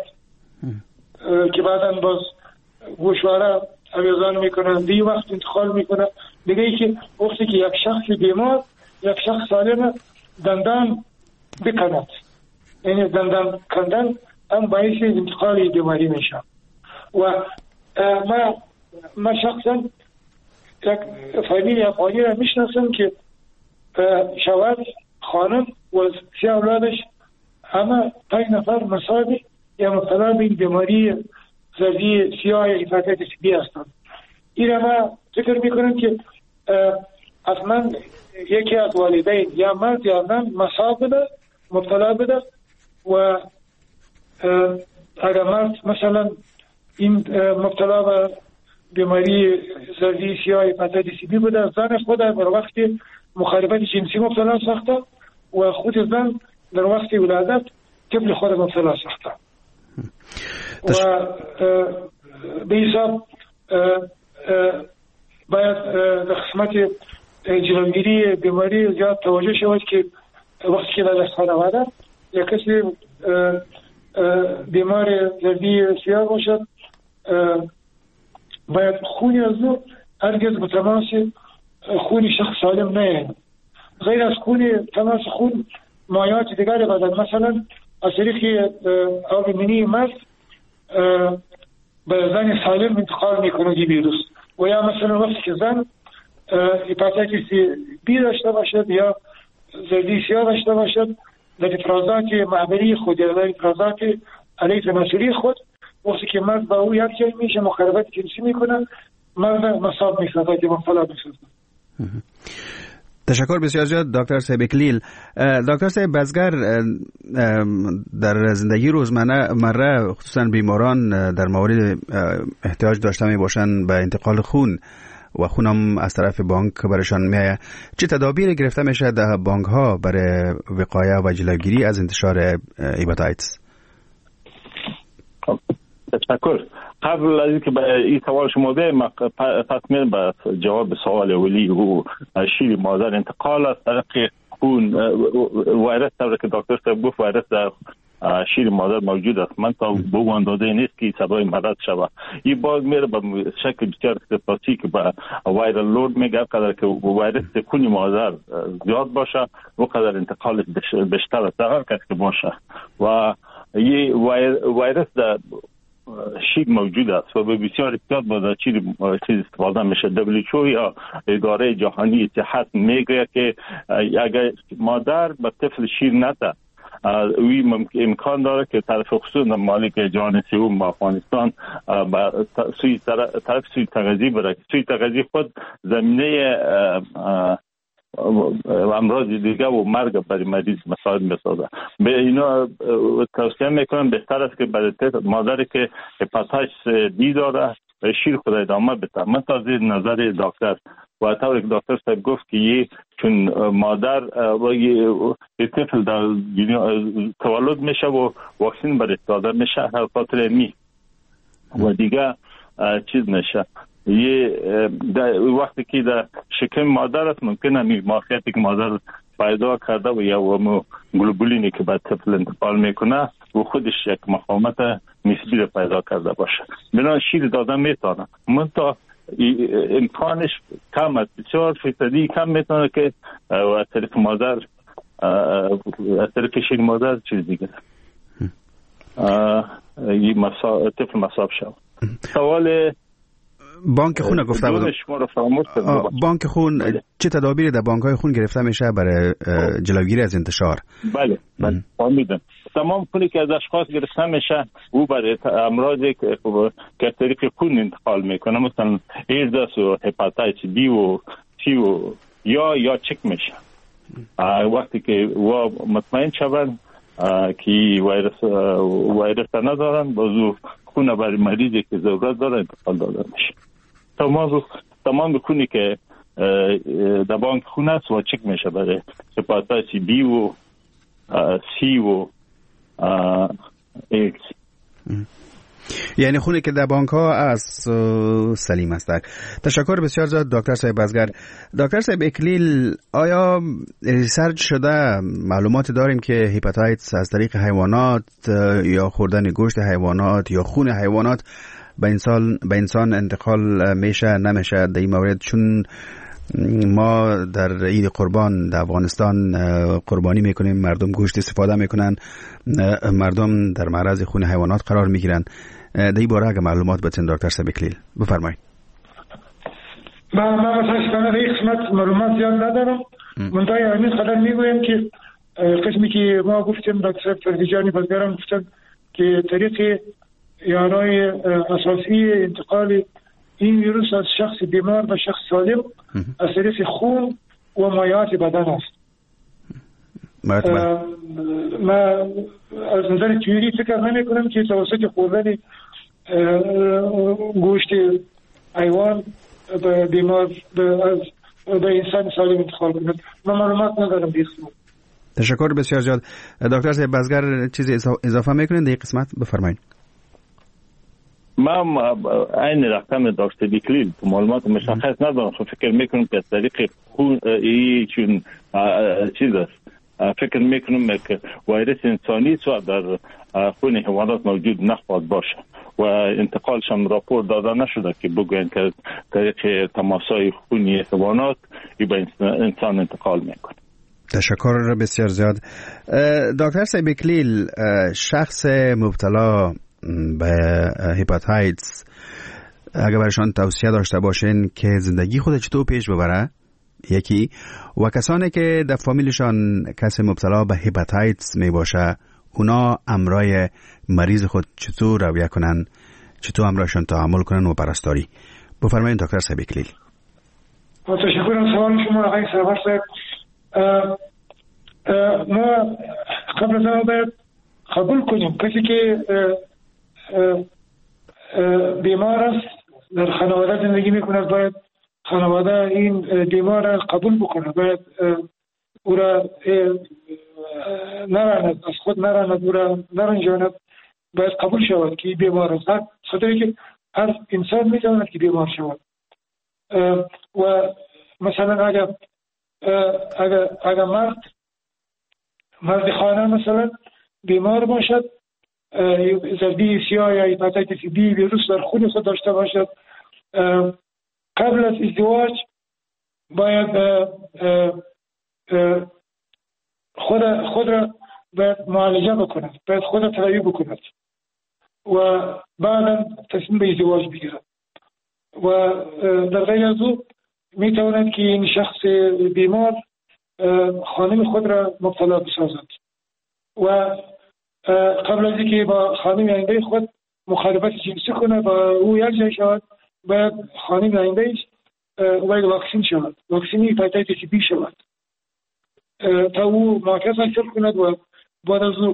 که بعدا باز گوشواره اویزان میکنه، دی وقت انتقال میکنه. دیگه ای که وقتی که یک شخص بیمار یک شخص سالم دندان بکند، یعنی دندان کندن هم باعث انتقال بیماری میشه. و ما شخصا یک فامیلی افغانی را میشناسم که شوهر، خانم و 3 اولادش همه 5 نفر مصابی یا مبتلا به این بیماری زردی سیاه هپاتیتس بی هستند. این را ما فکر میکنم که اصلا یکی از والدین یا مرد یا زن مصاب بده، مبتلا بده و اگر مرد مثلا این مبتلا به بیماری زردی سیاه هپاتیتس بی بوده، زن خود در وقت مخالفت جنسی مبتلا ساخته و خود زن در وقت ولادت طفل خود مبتلا ساخته. و به حساب باید در قسمت جلوگیری بیماری زیاد توجه شود که وقتی که در خانواده یک کسی بیمار زردی سیاه باشد باید خونی از او هرگز به تماس خون شخص سالم نیاید. غیر از خون تماس خون مایعات دیگر بدن، مثلا از طریق آب منی مرد به زن سالم انتقال میکنه این ویروس. و یا مثلا وقتی که زن هپاتیتس بی داشته باشد یا زردی سیاه داشته باشد در افرازات معبری خود یا در افرازات علیه تناسلی خود، وقتی که مرد با او یک جای میشه مقاربت جنسی میکنه مرد مصاب میشه که مبتلا میشه. تشکر بسیار زیاد دکتر صاحب اکلیل. دکتر صاحب بزگر در زندگی روزمره خصوصا بیماران در مورد احتیاج داشته می باشند به انتقال خون و خونم از طرف بانک برشان میآید، چه تدابیر گرفته میشه در بانک ها برای وقایه و جلوگیری از انتشار هپاتیتس؟ تشکر. قبل از اینکه به این سوال شما بیایم پس میرم به جواب سوال اولی و شیر مادر انتقال از طریق خون ویروس طور که دکتر صاحب گفت ویروس در شیر مادر موجود است. من تا به او اندازه نیست که سبب مرض شود. این باز میره به شکل بسیار اختصاصی که به وایرال لود میگه. قدر که ویروس خون مادر زیاد باشه و قدر انتقال بیشتر است هر کس که باشه. و این ویروس در شیر موجود است و به بسیار احتیاط باید چیز استفاده میشه. WHO یا اداره جهانی صحت میگه که اگر مادر به طفل شیر نده وی امکان داره که طرف خصوص مالک جهان سوم افغانستان طرف سوی تغذیه بره. سوی تغذیه خود زمینه امراض دیگه و مرگ برای مریض مساعد میسازه. به اینا توصیه میکنم بهتر است که برای مادری که هپاتیتس دی داره شیر خود ادامه بده. من تازه نظر دکتر و طور که دکتر صاحب گفت که یه چون مادر و یه طفل در تولد میشه و واکسین برای داده میشه هر خاطر می و دیگه چیز نشه. یه وقتی که در شکم مادر است ممکنه ماهیتی که مادر پیدا کرده و یا گلوبولینی که به طفل انتقال میکنه و خودش یک مقاومت نسبی رو پیدا کرده باشه. بنا شیر دادن میتونه منتها امکانش کم است، بسیار فیصدی کم میتونه که از طریق مادر از طریق شیر مادر چیز دیگه طفل مصاب شد. سوال بانک خون گفته بود. بانک خون چه تدابیری در بانک های خون گرفته میشه برای جلوگیری از انتشار؟ بله فهمیدم. تمام خونی که از اشخاص گرفته میشه او برای امراضی که از طریق خون انتقال میکنه مثلا ایدز و هپاتیتس بی و سی و یا چک میشه. وقتی که مطمئن شون که ویروس ندارن بازو خون برای مریضی که ضرورت داره انتقال داده میشه. تمام خونی که در بانک خون است و چک میشه برای هپاتیتس بی و سی و ایکس. یعنی خونی که در بانک ها از سلیم است. تشکر بسیار زیاد دکتر صاحب بزگر. دکتر صاحب اکلیل، آیا ریسرچ شده معلومات داریم که هپاتیتس از طریق حیوانات یا خوردن گوشت حیوانات یا خون حیوانات به انسان انتقال میشه نمیشه در این مورد؟ چون ما در عید قربان در افغانستان قربانی میکنیم، مردم گوشت استفاده میکنن، مردم در معرض خون حیوانات قرار میگیرن. در این باره اگه معلومات بتین دکتر صاحب اکلیل بفرمایید. من متاسفانه در این قسمت معلومات زیاد ندارم. منتها همین قدر میگویم که قسمی که ما گفتیم دکتر فردیجانی بزرگان گفتن که طریق یارای اساسی انتقال این ویروس از شخص بیمار به شخص سالم از طریق خون و مایعات بدن است. ما از نظر تئوری فکر نمی کنم که توسط خوردن گوشت حیوان به بیمار به انسان سالم انتقال کنه. من معلومات ندارم بیشتر. تشکر بسیار زیاد. دکتر صاحب بزگر چیزی اضافه میکنین در این قسمت؟ بفرمایید. من این رقم دکتر بیکلیل معلومات مشخص ندارم. فکر میکنم که از طریق خون چون چیز است. فکر میکنم که ویروس انسانی سوا در خون حیوانات موجود نخواهد باشه و انتقالش هم راپور داده نشده که بگوین که طریق تماسای خونی حیوانات به انسان انتقال میکنه. تشکر بسیار زیاد. دکتر صاحب اکلیل، شخص مبتلا به هپاتیتس اگر برشان توصیه داشته باشین که زندگی خود چطور پیش ببره یکی، و کسانی که در فامیلشان کسی مبتلا به هپاتیتس می باشه اونا امرای مریض خود چطور رویه کنن، چطور امرایشان تعامل کنن و پرستاری؟ بفرمایید دکتر صاحب اکلیل. تشکر از سوال شما آقای سرور صاحب. ما قبل از آن باید قبول کنیم کسی که بیمار است در خانواده زندگی میکنه باید خانواده این بیمار را قبول بکنه، باید او را نراند، از خود نراند، او را نرنجاند، باید قبول شود که بیمار است. خاطری که هر انسان میتواند که بیمار شود و مثلا اگر مرد خانه مثلا بیمار باشد، زردی سیاه یا هپاتیتس بی ویروس در خون خود داشته باشد، قبل از ازدواج باید خود را باید معالجه بکند، باید خود را تداوی بکند و بعدا تصمیم به ازدواج بگیرد و در غیر از او می تواند که این شخص بیمار خانم خود را مبتلا بسازد و قبل از اینکه با خانم آینده خود مخالفت جنسی کنه و او یک جای شود باید خانم آیندهش باید واکسین شود، واکسین هپاتیتس بی شود تا او معاکس حاصل کند و بعد از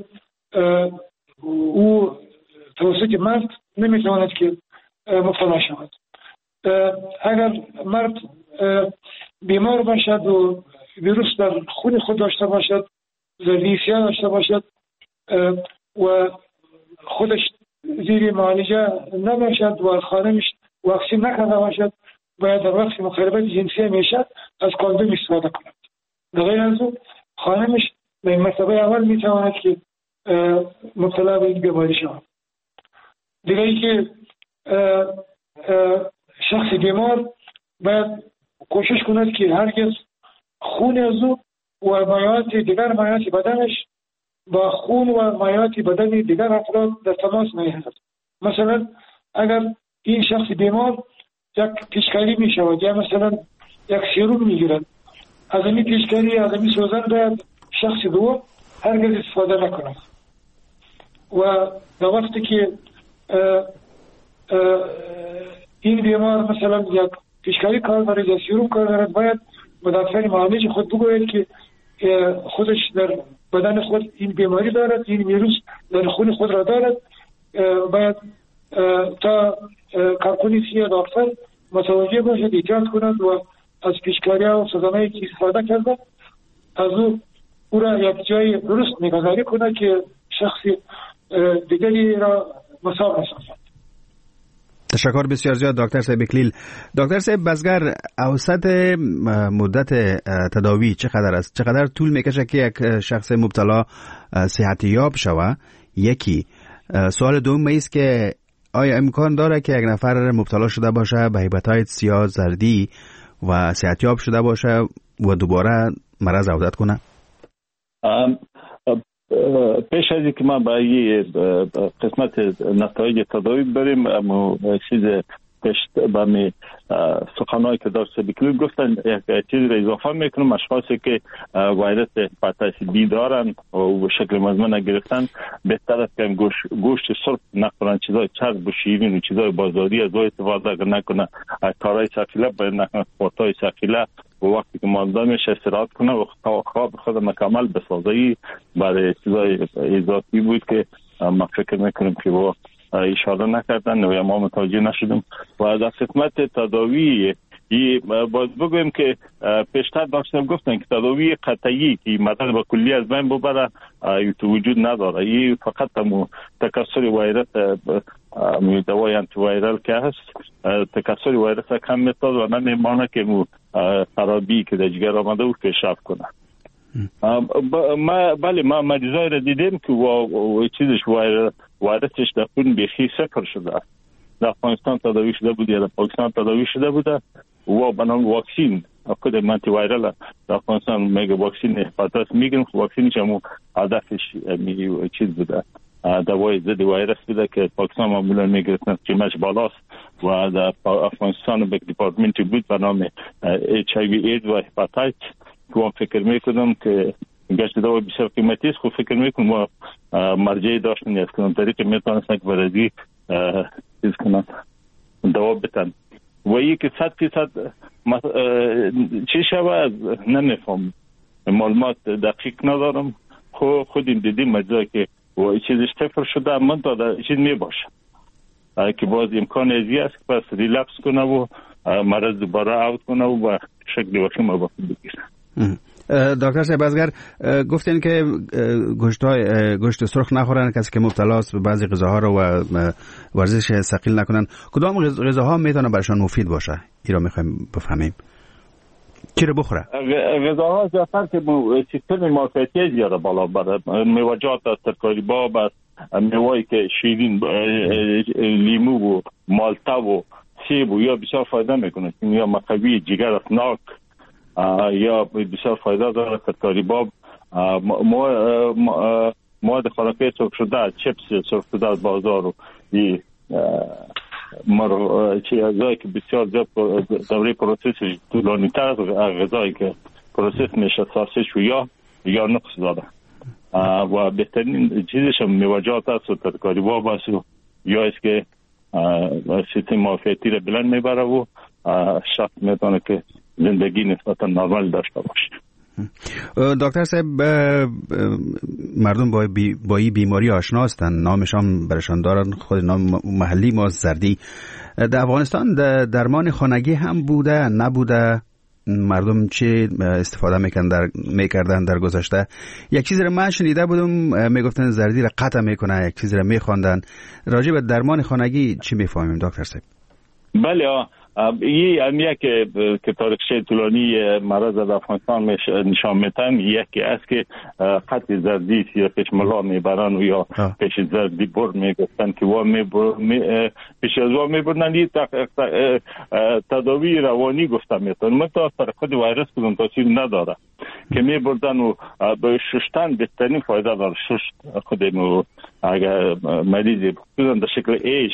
او توسط مرد نمیتواند که مبتلا شود. اگر مرد بیمار باشد و ویروس در خون خود داشته باشد، زردیسیا داشته باشد و خودش زیر معالجه نباشد و خانمش واکسین نکرده باشد، باید در وقت مخالفت جنسی همیشه از کاندوم استفاده کند. در غیر از او خانمش به مرتبه اول میتواند که مبتلا به این بیماری شود. دیگه ای که شخص بیمار باید کوشش کند که هرگز خون از او و مایعات دیگر مایعات بدنش با خون و مایعات بدن دیگر افراد در تماس نیفتد. مثلا اگر این شخص بیمار یک پیشکاری می شود یا مثلا یک سیروم می گیرد، از این پیشکاری از این سوزن باید شخص دوم هرگز استفاده نکند و در وقتی که این بیمار مثلا یک پیشکاری کار دارد یا سیروم کار دارد، باید به دکتر معالج خود بگوید که خودش در بدن خود این بیماری دارد، این ویروس در خون خود را دارد، باید تا کارکنی سیاه دکتر متوجه باشد، احتیاط کند و از پیشکاری و سزانهایی که استفاده کرده از او را یک جای درست نگهداری کند که شخص دیگری را مصاب نسازد. تشکر بسیار زیاد دکتر صاحب اکلیل. دکتر صاحب بزگر، اوسط مدت تداوی چقدر است؟ چقدر طول میکشه که یک شخص مبتلا صحت یاب شوه؟ یکی. سوال دوم است که آیا امکان داره که یک نفر مبتلا شده باشه به هپاتیتس یا زردی و صحت یاب شده باشه و دوباره مرض عودت کنه؟ پیش از اینکه ما به یه قسمت نتایج تداوی بریم، اما چیز پشت به می سخنایی که داشت بکلیل گفتن یک چیز را اضافه میکنم. اشخاصی که ویروس هپاتیتس بی دارن و شکل مزمن گرفتن بهتر است که گوشت سرخ نخورن، چیزای چرب و شیرین و چیزای بازاری از استفاده نکنه، کارهای ثقیله باید نکنه، سپورتای ثقیله و وقتی که مالدا میشه استراحت کنه و خواب خود مکمل بسازه. برای چیزای اضافی بود که ما فکر میکنیم که با اشاره نکردن و ما متوجه نشدیم. و در خدمت تداوی باز بگویم که پیشتر داشتم گفتن که تداوی قطعی که مدد با کلی از بین ببره تو وجود نداره. این فقط تکثر ویروس دوای انتی ویرال که هست تکثر ویروس کم میتاد و نمیمانه که خرابی که در جگر آمده او پیشرفت کنه. بله ما مریضای را دیدیم که چیزش ویروسش در خون بیخی صفر شده. در افغانستان تداوی شده بود یا در پاکستان تداوی شده بوده و بنام واکسین خود آنتی ویرال در افغانستان میگه واکسین هپاتیتس میگن، واکسینش هم هدفش چیز بوده، دوای ضد ویروس بوده که پاکستان معمولا میگرفتن قیمتش بالاست و در افغانستان به دیپارتمنتی بود به نام HIV AIDS و هپاتیتس که من فکر میکنم که گشت دوا بسیار قیمتی است. خب فکر میکنم ما مرجعی داشتن از کنم طریق میتونستن که برازی چیز کنن دوا بتن و یکی 100% چی شود نمیفهم، معلومات دقیق ندارم. خود این دیدیم مجزایی که چیزش صفر شده من داده چیز میباشه که باز امکان ازی است که پس ریلپس کنه و مرض دوباره عود کنه و با شکل وخیم با خود بگیره. دکتر صاحب ازگر گفتین که گوشت سرخ نخورن کسی که مبتلا است به بعضی غذاها رو و ورزش ثقیل نکنن. کدام غذاها میتونه برشان مفید باشه؟ این رو میخوایم بفهمیم. چی رو بخوره؟ غذاها زیادتر که سیستم معافیتی زیاده بالا بره، میوه‌جات از ترکاری باب است، میوه‌ای که شیرین لیمو و مالتا و سیب و یا بسیار فایده میکنه، یا مقوی جگر افناک یا بسیار فایده داره. ترکاری باب مواد خوراکی سرخ شده، چپس سرخ شده از بازار و این غذایی که بسیار زیاد دوره پروسسش طولانی تر از غذایی که پروسس میشه، ساسج و یا نقص داره و بهترین چیزش هم میوه‌جات است و ترکاری وابست و یا است که سیستم معافیتی را بلند میبره و شخص میتونه که زندگی نسبتا نرمال داشته باشه. دکتر صاحب، مردم با این بیماری آشنا هستند، نامش هم برشان دارن، خود نام محلی ما زردی. در افغانستان درمان خانگی هم بوده نبوده؟ مردم چه استفاده میکردن در گذشته؟ یک چیزی را من شنیده بودم میگفتن زردی را قطع میکنه، یک چیزی را میخواندن. راجع به درمان خانگی چی میفهمیم دکتر صاحب؟ بله، این همیه که تاریخچه طولانی مرض در افغانستان نشان میتن. یکی است که قطع زردی یا پیش ملا میبرن و یا پیش زردی بر میگفتن که پیش از وا میبرن. این تداوی روانی گفته میتن، منتها پر خود ویروس کدوم تاثیر نداره که میبردن و به ششتن بهترین فایده داره. ششت خودمون اگر مریضی بکنن در شکل ایش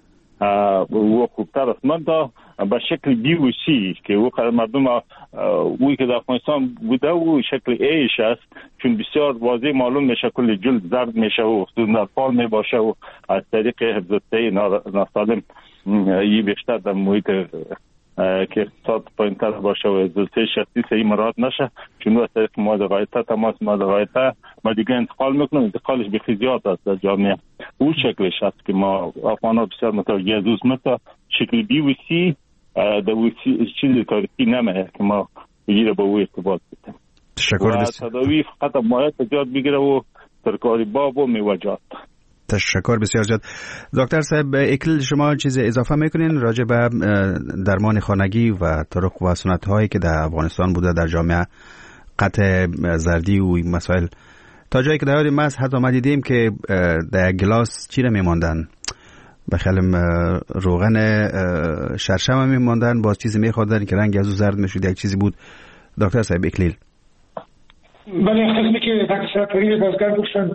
و خوبتر است. من تا به شکل بیوسی که مردم اوی که در افغانستان بوده و شکل ایش است، چون بسیار واضح معلوم میشه کل جلد زرد میشه و خصوصا در پال میباشه و از طریق حفظ‌الصحه ناسالم یه بیشتر در محیط که اقتصاد پایین‌تر باشه و حفظ‌الصحه شخصی صحیح مراعات نشه، چون از طریق مواد غایطه تماس مواد غایطه ما دیگه انتقال میکنیم. انتقالش بخی زیاد است در جامعه. اون شکلش است که ما افغان‌ها بسیار متوجه از مثل شکل بیوسی در چیزی تاریخی نمیه که ما بگیره با او ارتباط بکنیم. و تداوی فقط مایات زیاد بگیره و ترکاری باب و میوجات. تشکر بسیار زیاد. دکتر صاحب اکلیل، شما چیز اضافه میکنین راجع به درمان خانگی و طرق و سنت هایی که در افغانستان بوده در جامعه، قطع زردی و این مسائل؟ تا جایی که در یاد ما حتی ما دیدیم که در گلاس چی را میماندن؟ بخیالم روغن شرشم میماندن، باز چیزی میخوردن که رنگ از او زرد میشد، یک چیزی بود. دکتر صاحب اکلیل. بله، خیلی که دکتر سرپری بازگر گفتن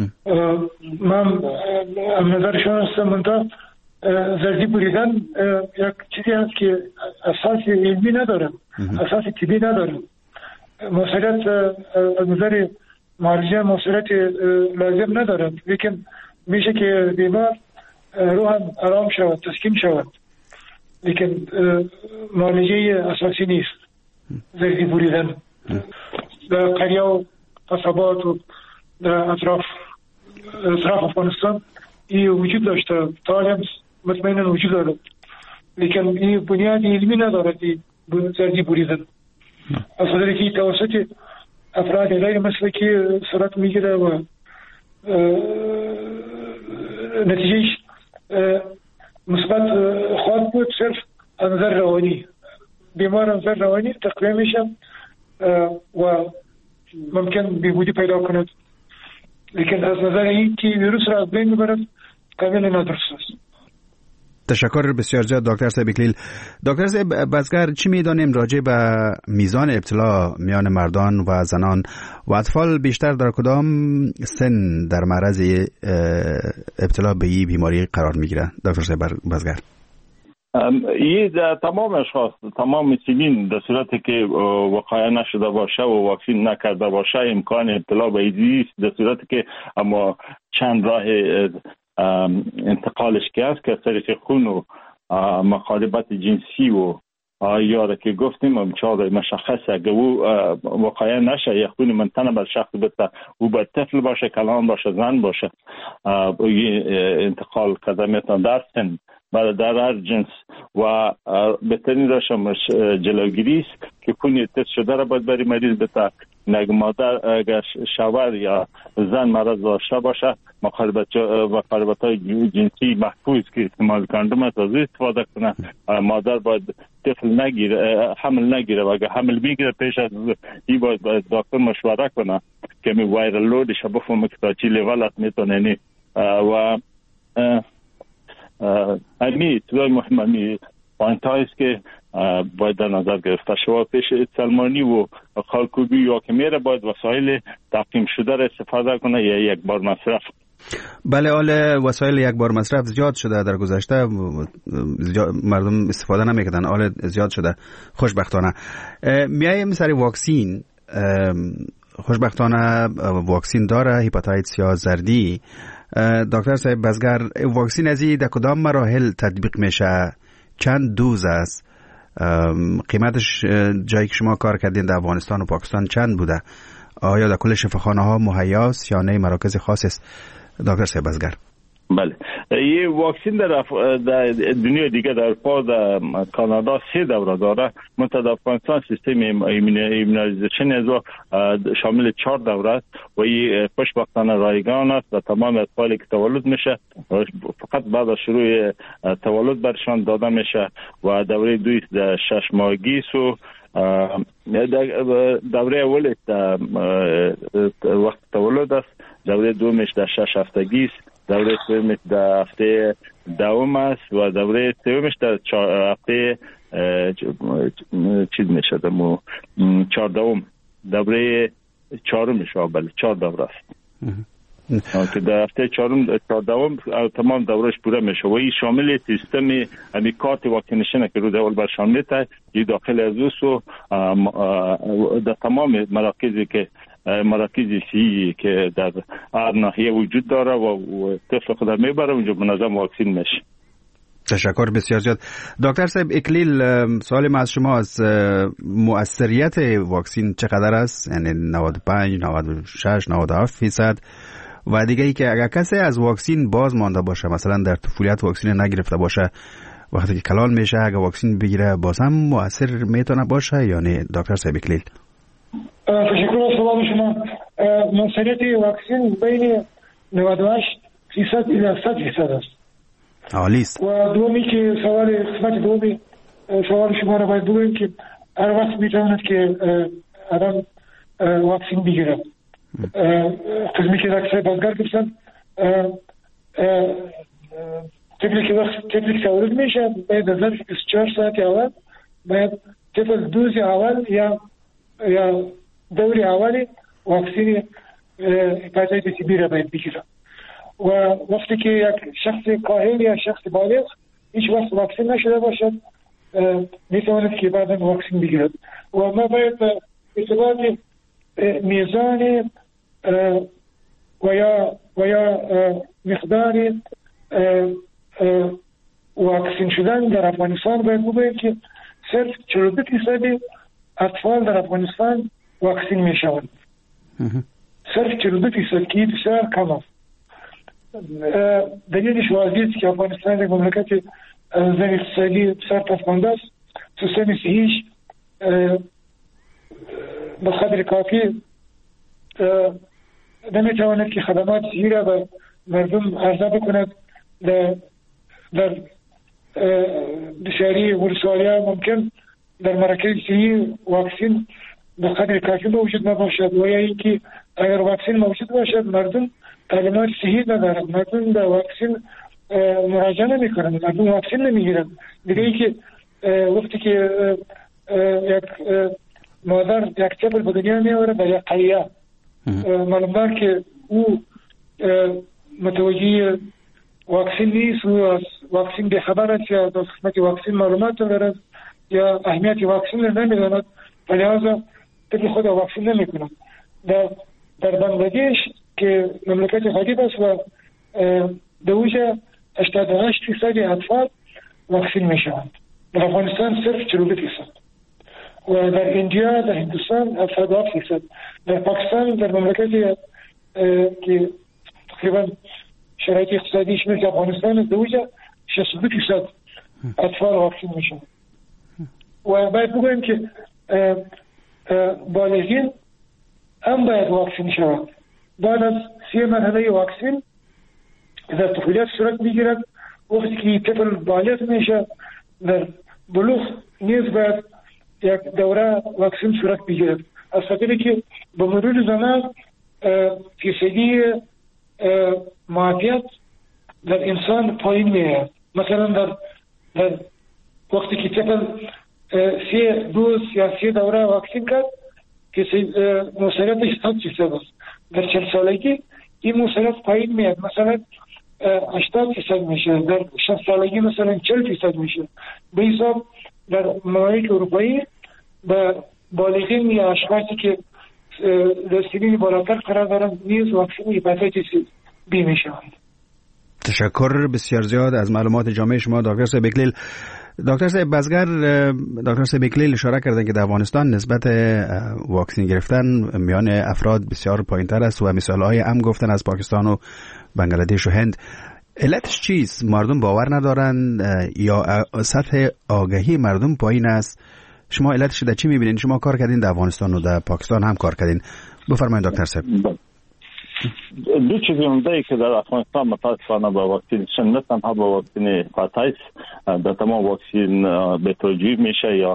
من نظرشون هستم. منطقه زردی بریدن یک چیزی هست که اساس علمی نداره، اساس طبی نداره. موثریت از نظر معالجه موثریت لازم نداره، لیکن میشه که بیمار روحاً آرام شود، تسکین شود، لیکن معالجه اساسی نیست زردی بریدن. در قریه و قصبات و در اطراف افغانستان این وجود داشته، تا هم مطمئنا وجود دارد، لیکن این بنیاد علمی ندارد زردی بریدن. از خاطر که توسط افراد غیر مسلکی صورت میگیره و نتیجهش مثبت خواهد بود. صرف از نظر روانی بیمار از نظر روانی تقویه میشه و ممکن بیهودی پیدا کند، لیکن از نظر این که ویروس را از بین میبرد کاملا نادرست است. تشکر بسیار زیاد دکتر صاحب اکلیل. دکتر صاحب بازگر، چی میدانیم راجع به میزان ابتلا میان مردان و زنان و اطفال؟ بیشتر در کدام سن در معرض ابتلا به این بیماری قرار میگیره دکتر صاحب بازگر؟ این در تمام اشخاص، تمام سنین، در صورتی که وقایع نشده باشه و واکسین نکرده باشه امکان ابتلا به ایدز، در صورتی که اما چند راه انتقالش که است که از طریق خون و مخالبت جنسی و یا که گفتیم چهار مشخص اگه او واقعا نشه یا خون منتنه بر شخص بته، او باید طفل باشه، کلان باشه، زن باشه، انتقال کرده میتونه در سن در هر جنس و بهترین روشش جلوگیری است که خون تست شده را باید بری مریض بته. اگه مادر اگر شوهر یا زن مرض داشته باشه مخالبت‌های جنسی محفوظ که استعمال کاندوم از استفاده کنه. مادر باید طفل نگیره، حمل نگیره و اگر حمل میگیره پیش از این باید دکتر مشوره کنه که می وایرال لودش بفهمه که تا چی لیول است میتونه و امی توی مهم امی پوینت هاییست که باید در نظر گرفته شود. پیش سلمانی و خالکوبی یا که میره باید وسایل تعقیم شده را استفاده کنه یا یک بار مصرف. بله، حال وسایل یک بار مصرف زیاد شده در گذشته، مردم استفاده نمیکردن، حال زیاد شده خوشبختانه. میایم سر واکسین. خوشبختانه واکسین داره، هپاتیتس یا زردی. دکتر صاحب بزگر، واکسین از در کدام مراحل تطبیق میشه؟ چند دوز است؟ قیمتش جایی که شما کار کردین در افغانستان و پاکستان چند بوده؟ آیا در کل شفاخانه ها مهیاست یا نه مراکز خاص است؟ دکتر صاحب بزگر. بله، یه واکسین در دنیا دیگه، در اروپا، در کانادا 3 دوره داره. منتها در افغانستان سیستم ایمونایزیشن از شامل 4 دوره است و این خوشبختانه رایگان است و تمام اطفالی که تولد میشه فقط بعد از شروع تولد برشان داده میشه و دوره 6 ماهگی است و دوره اول وقت تولد است، دوره دومش در 6 هفتگی است، دوره سومش در هفته دوم است و دوره سومش در هفته چیز میشه در 14م، دوره 4مش. بله 4 دوره است که در هفته 14م تمام دورش پوره میشه و این شامل سیستم امی کارت واکسینیشن که رو دول برشان میته این داخل از اوست و در تمام مراکزی صحی که در هر ناحیه وجود داره و طفل خود میبره اونجا منظم واکسین میشه. تشکر بسیار زیاد. دکتر صاحب اکلیل، سوال ما از شما از مؤثریت واکسین چقدر است؟ یعنی 95 96 97% و دیگه ای که اگر کسی از واکسین باز مانده باشه، مثلا در طفولیت واکسین نگرفته باشه، وقتی که کلان میشه اگر واکسین بگیره باز هم مؤثر میتونه باشه یا نه؟ دکتر صاحب اکلیل. تشکر از سوال شما. مؤثریت واکسین بین 98% الی 100% است. عالی است. و دومی که قسمت دومی سوال شما را باید بگویم که هر وقت میتواند که آدم واکسین بگیره. قسمی که دکتر بازگر گفتن طفلی تولد میشه باید در ظرف 24 ساعت اول باید طفل دوز اول یا دوری اولی واکسین هپاتیتس بی را باید بگیره و وقتی که یک شخص کاهل یا شخص بالغ هیچ وقت واکسین نشده باشد میتواند که بعدا واکسین بگیرد و ما باید اعتبار میزان و یا مقدار واکسین شدن در افغانستان باید بگوییم که صرف 42% اطفال در افغانستان واکسین می شوند. صرف 42% که بسیار کم است. دلیلش واضح است که افغانستان یک مملکت زن اقتصادی بسیار پسمانده است. سیستم صحیش به قدر کافی نمیتواند که خدمات صحی را به مردم عرضه بکند. در بسیاری ولسوالی‌ها ممکن در مراکز صحی واکسین به قدر کافی موجود نباشد و یا اینکه اگر واکسین موجود باشد مردم تعلیمات صحی ندارند، مردم به واکسین مراجعه نمی‌کنند، مردم واکسین نمی‌گیرند. دیگه اینکه وقتی که یک مادر یک طفل به دنیا می‌آورد در یک قریه معلوم دار که او متوجه واکسین نیست و از واکسین بخبر است یا از قسمت واکسین معلومات ندارد یا اهمیت واکسین را نمی‌داند، لذا طفل خود واکسین نمی‌کند. در بنگلادش که مملکت غریب است و در اوجه 88% اطفال واکسین میشوند. در افغانستان صرف 42% و در اندیا، در هندوستان 77%. در پاکستان در مملکتی که تقریبا شرایط اقتصادیش مثل افغانستان در اوجه 62% اطفال واکسین میشوند. و باید بگویم که بالغین هم باید واکسین شوند. بعد از 3 مرحله واکسین در طفولیت صورت میگیرد. وقتی که طفل بالغ میشه در بلوغ نیز باید یک دوره واکسین صورت میگیرد. از خاطری که به مرور زمان فیصدی معافیت در انسان پایین میاد. مثلا در وقتی که طفل 3 دوز یا 3 دوره واکسین کرد که موثریتش 100% است. در 40 سالگی این موثریت پایین میاد، مثلا 80% میشه، در 60 سالگی مثلا 40% میشه. به حساب در ممالک اروپایی به بالغین یا اشخاصی که در سنین بالاتر قرار دارن نیز واکسن هپاتیتیس بی میشوند. تشکر بسیار زیاد از معلومات جامع شما دکتر صاحب اکلیل. دکتر صاحب بزگر، دکتر صاحب اکلیل اشاره کردن که در افغانستان نسبت واکسین گرفتن میان افراد بسیار پایین‌تر است و مثال‌های هم گفتن از پاکستان و بنگلادش و هند. علتش چیست؟ مردم باور ندارن یا سطح آگاهی مردم پایین است؟ شما علتش در چی می‌بینید؟ شما کار کردین در افغانستان و در پاکستان هم کار کردین، بفرمایید دکتر صاحب. دو چیز عمده که در افغانستان متاسفانه با واکسینیشن نه تنها با واکسین هپاتیتس در تمام واکسین به توجیه میشه یا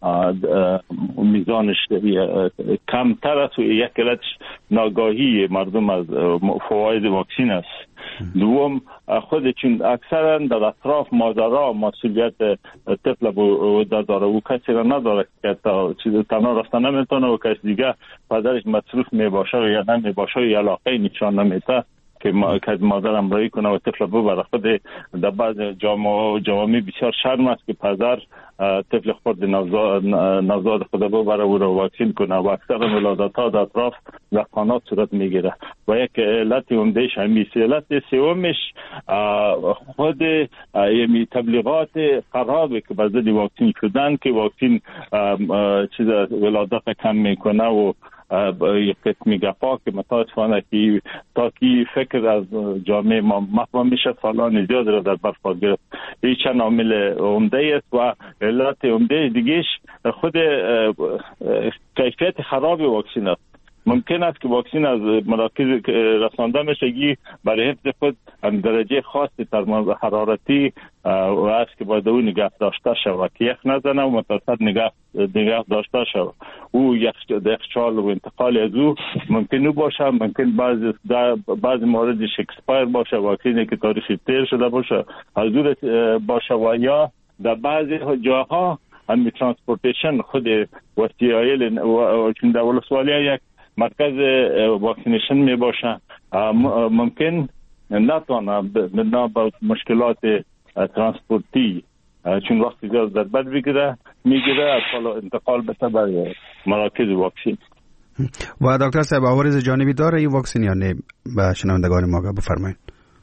میزانش کمتر است و یک علتش ناگاهی مردم از فواید واکسین است. دوم خود چون اکثرا در اطراف مادرها مسئولیت طفل داره و کسی را نداره که تنها رفتن نمیتونه و کسی دیگه پدرش مصروف میباشه یا نمیباشه یا علاقه نشان نمیده که مادر امرایی کنه و طفل ببره. خود در بعض جوامع بسیار شرم است که پدر طفل خود نوزاد خود ببره و را واکسین کنه و اکثر ولادت ها در اطراف دهقانات صورت میگیره و یک علت عمدهش همیشه. علت سومش خود تبلیغات خرابه که به ضد واکسین شدن که واکسین چیز ولادت کم میکنه و یک قسمی گپا که متاسفانه که تا کی فکر از جامعه ما مفهوم میشه سالان زیاد را در برفاد گرفت. این چند عامل عمده است و علت عمده دیگهش خود کیفیت خراب واکسین است. ممکن است که واکسین از مراکز رسانده میشه برای حفظ خود درجه خاصی ترمز حرارتی و است که باید او نگه داشته شود که یخ نزنه و متوسط نگه داشته شود. او یخچال و انتقال از او ممکن باشه، ممکن بعض موردش اکسپایر باشه، واکسینی که تاریخی تیر شده باشه حضور باشه و یا در بعضی جاها هم ترانسپورتیشن خود وسایل و چون در ولسوالی یک مرکز واکسینیشن می باشه ممکن نتونه با مشکلات ترانسپورتی چون وقتی زیاد در بر میگیره انتقال بشه برای مراکز واکسین. و دکتر صاحب عوارض جانبی داره این واکسین یا نه؟ به شنوندگان ما بفرمایید.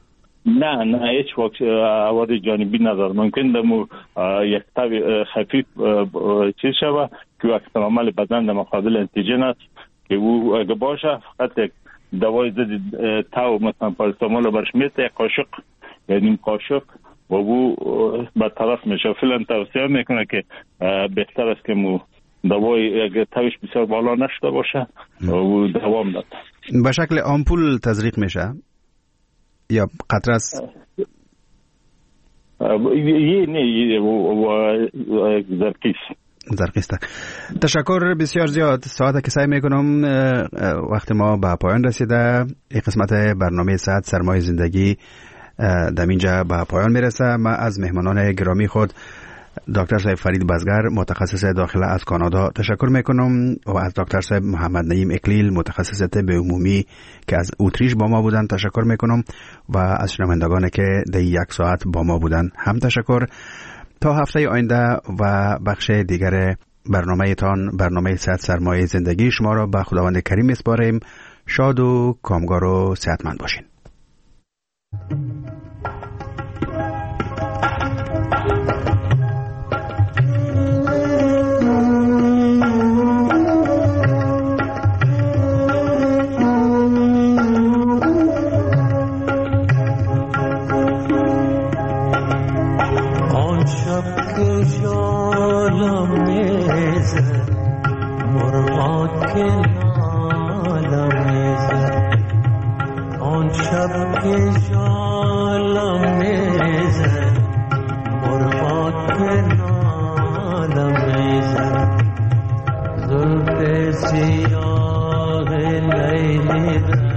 نه هیچ عوارض جانبی نداره. ممکن دمو یک تب خفیف چیز شوه که اکثر عمل بدن در مقابل انتیجن است که او اگه باشه فقط یک دوای ضد تاو مثلا پاراسیتامول برش میته یک قاشق یا نیم قاشق و او برطرف میشه. فعلا توصیه میکنه که بهتر است که مو دوای اگه تاوش بسیار بالا نشده باشه و دوام داد. به شکل آمپول تزریق میشه یا قطره است؟ زرقیسته. تشکر بسیار زیاد. ساعت که سعی میکنم وقت ما به پایان رسیده. این قسمت برنامه صحت سرمایه زندگی در اینجا به پایان میرسه. من از مهمانان گرامی خود دکتر صاحب فرید بزگر متخصص داخله از کانادا تشکر میکنم و از دکتر صاحب محمد نعیم اکلیل متخصص طب عمومی که از اتریش با ما بودن تشکر میکنم و از شنوندگان که در یک ساعت با ما بودن هم تشکر. تا هفته آینده و بخش دیگر برنامه صحت سرمایه زندگی شما را به خداوند کریم میسپاریم. شاد و کامگار و صحتمند باشین. زلف سیاه لیلی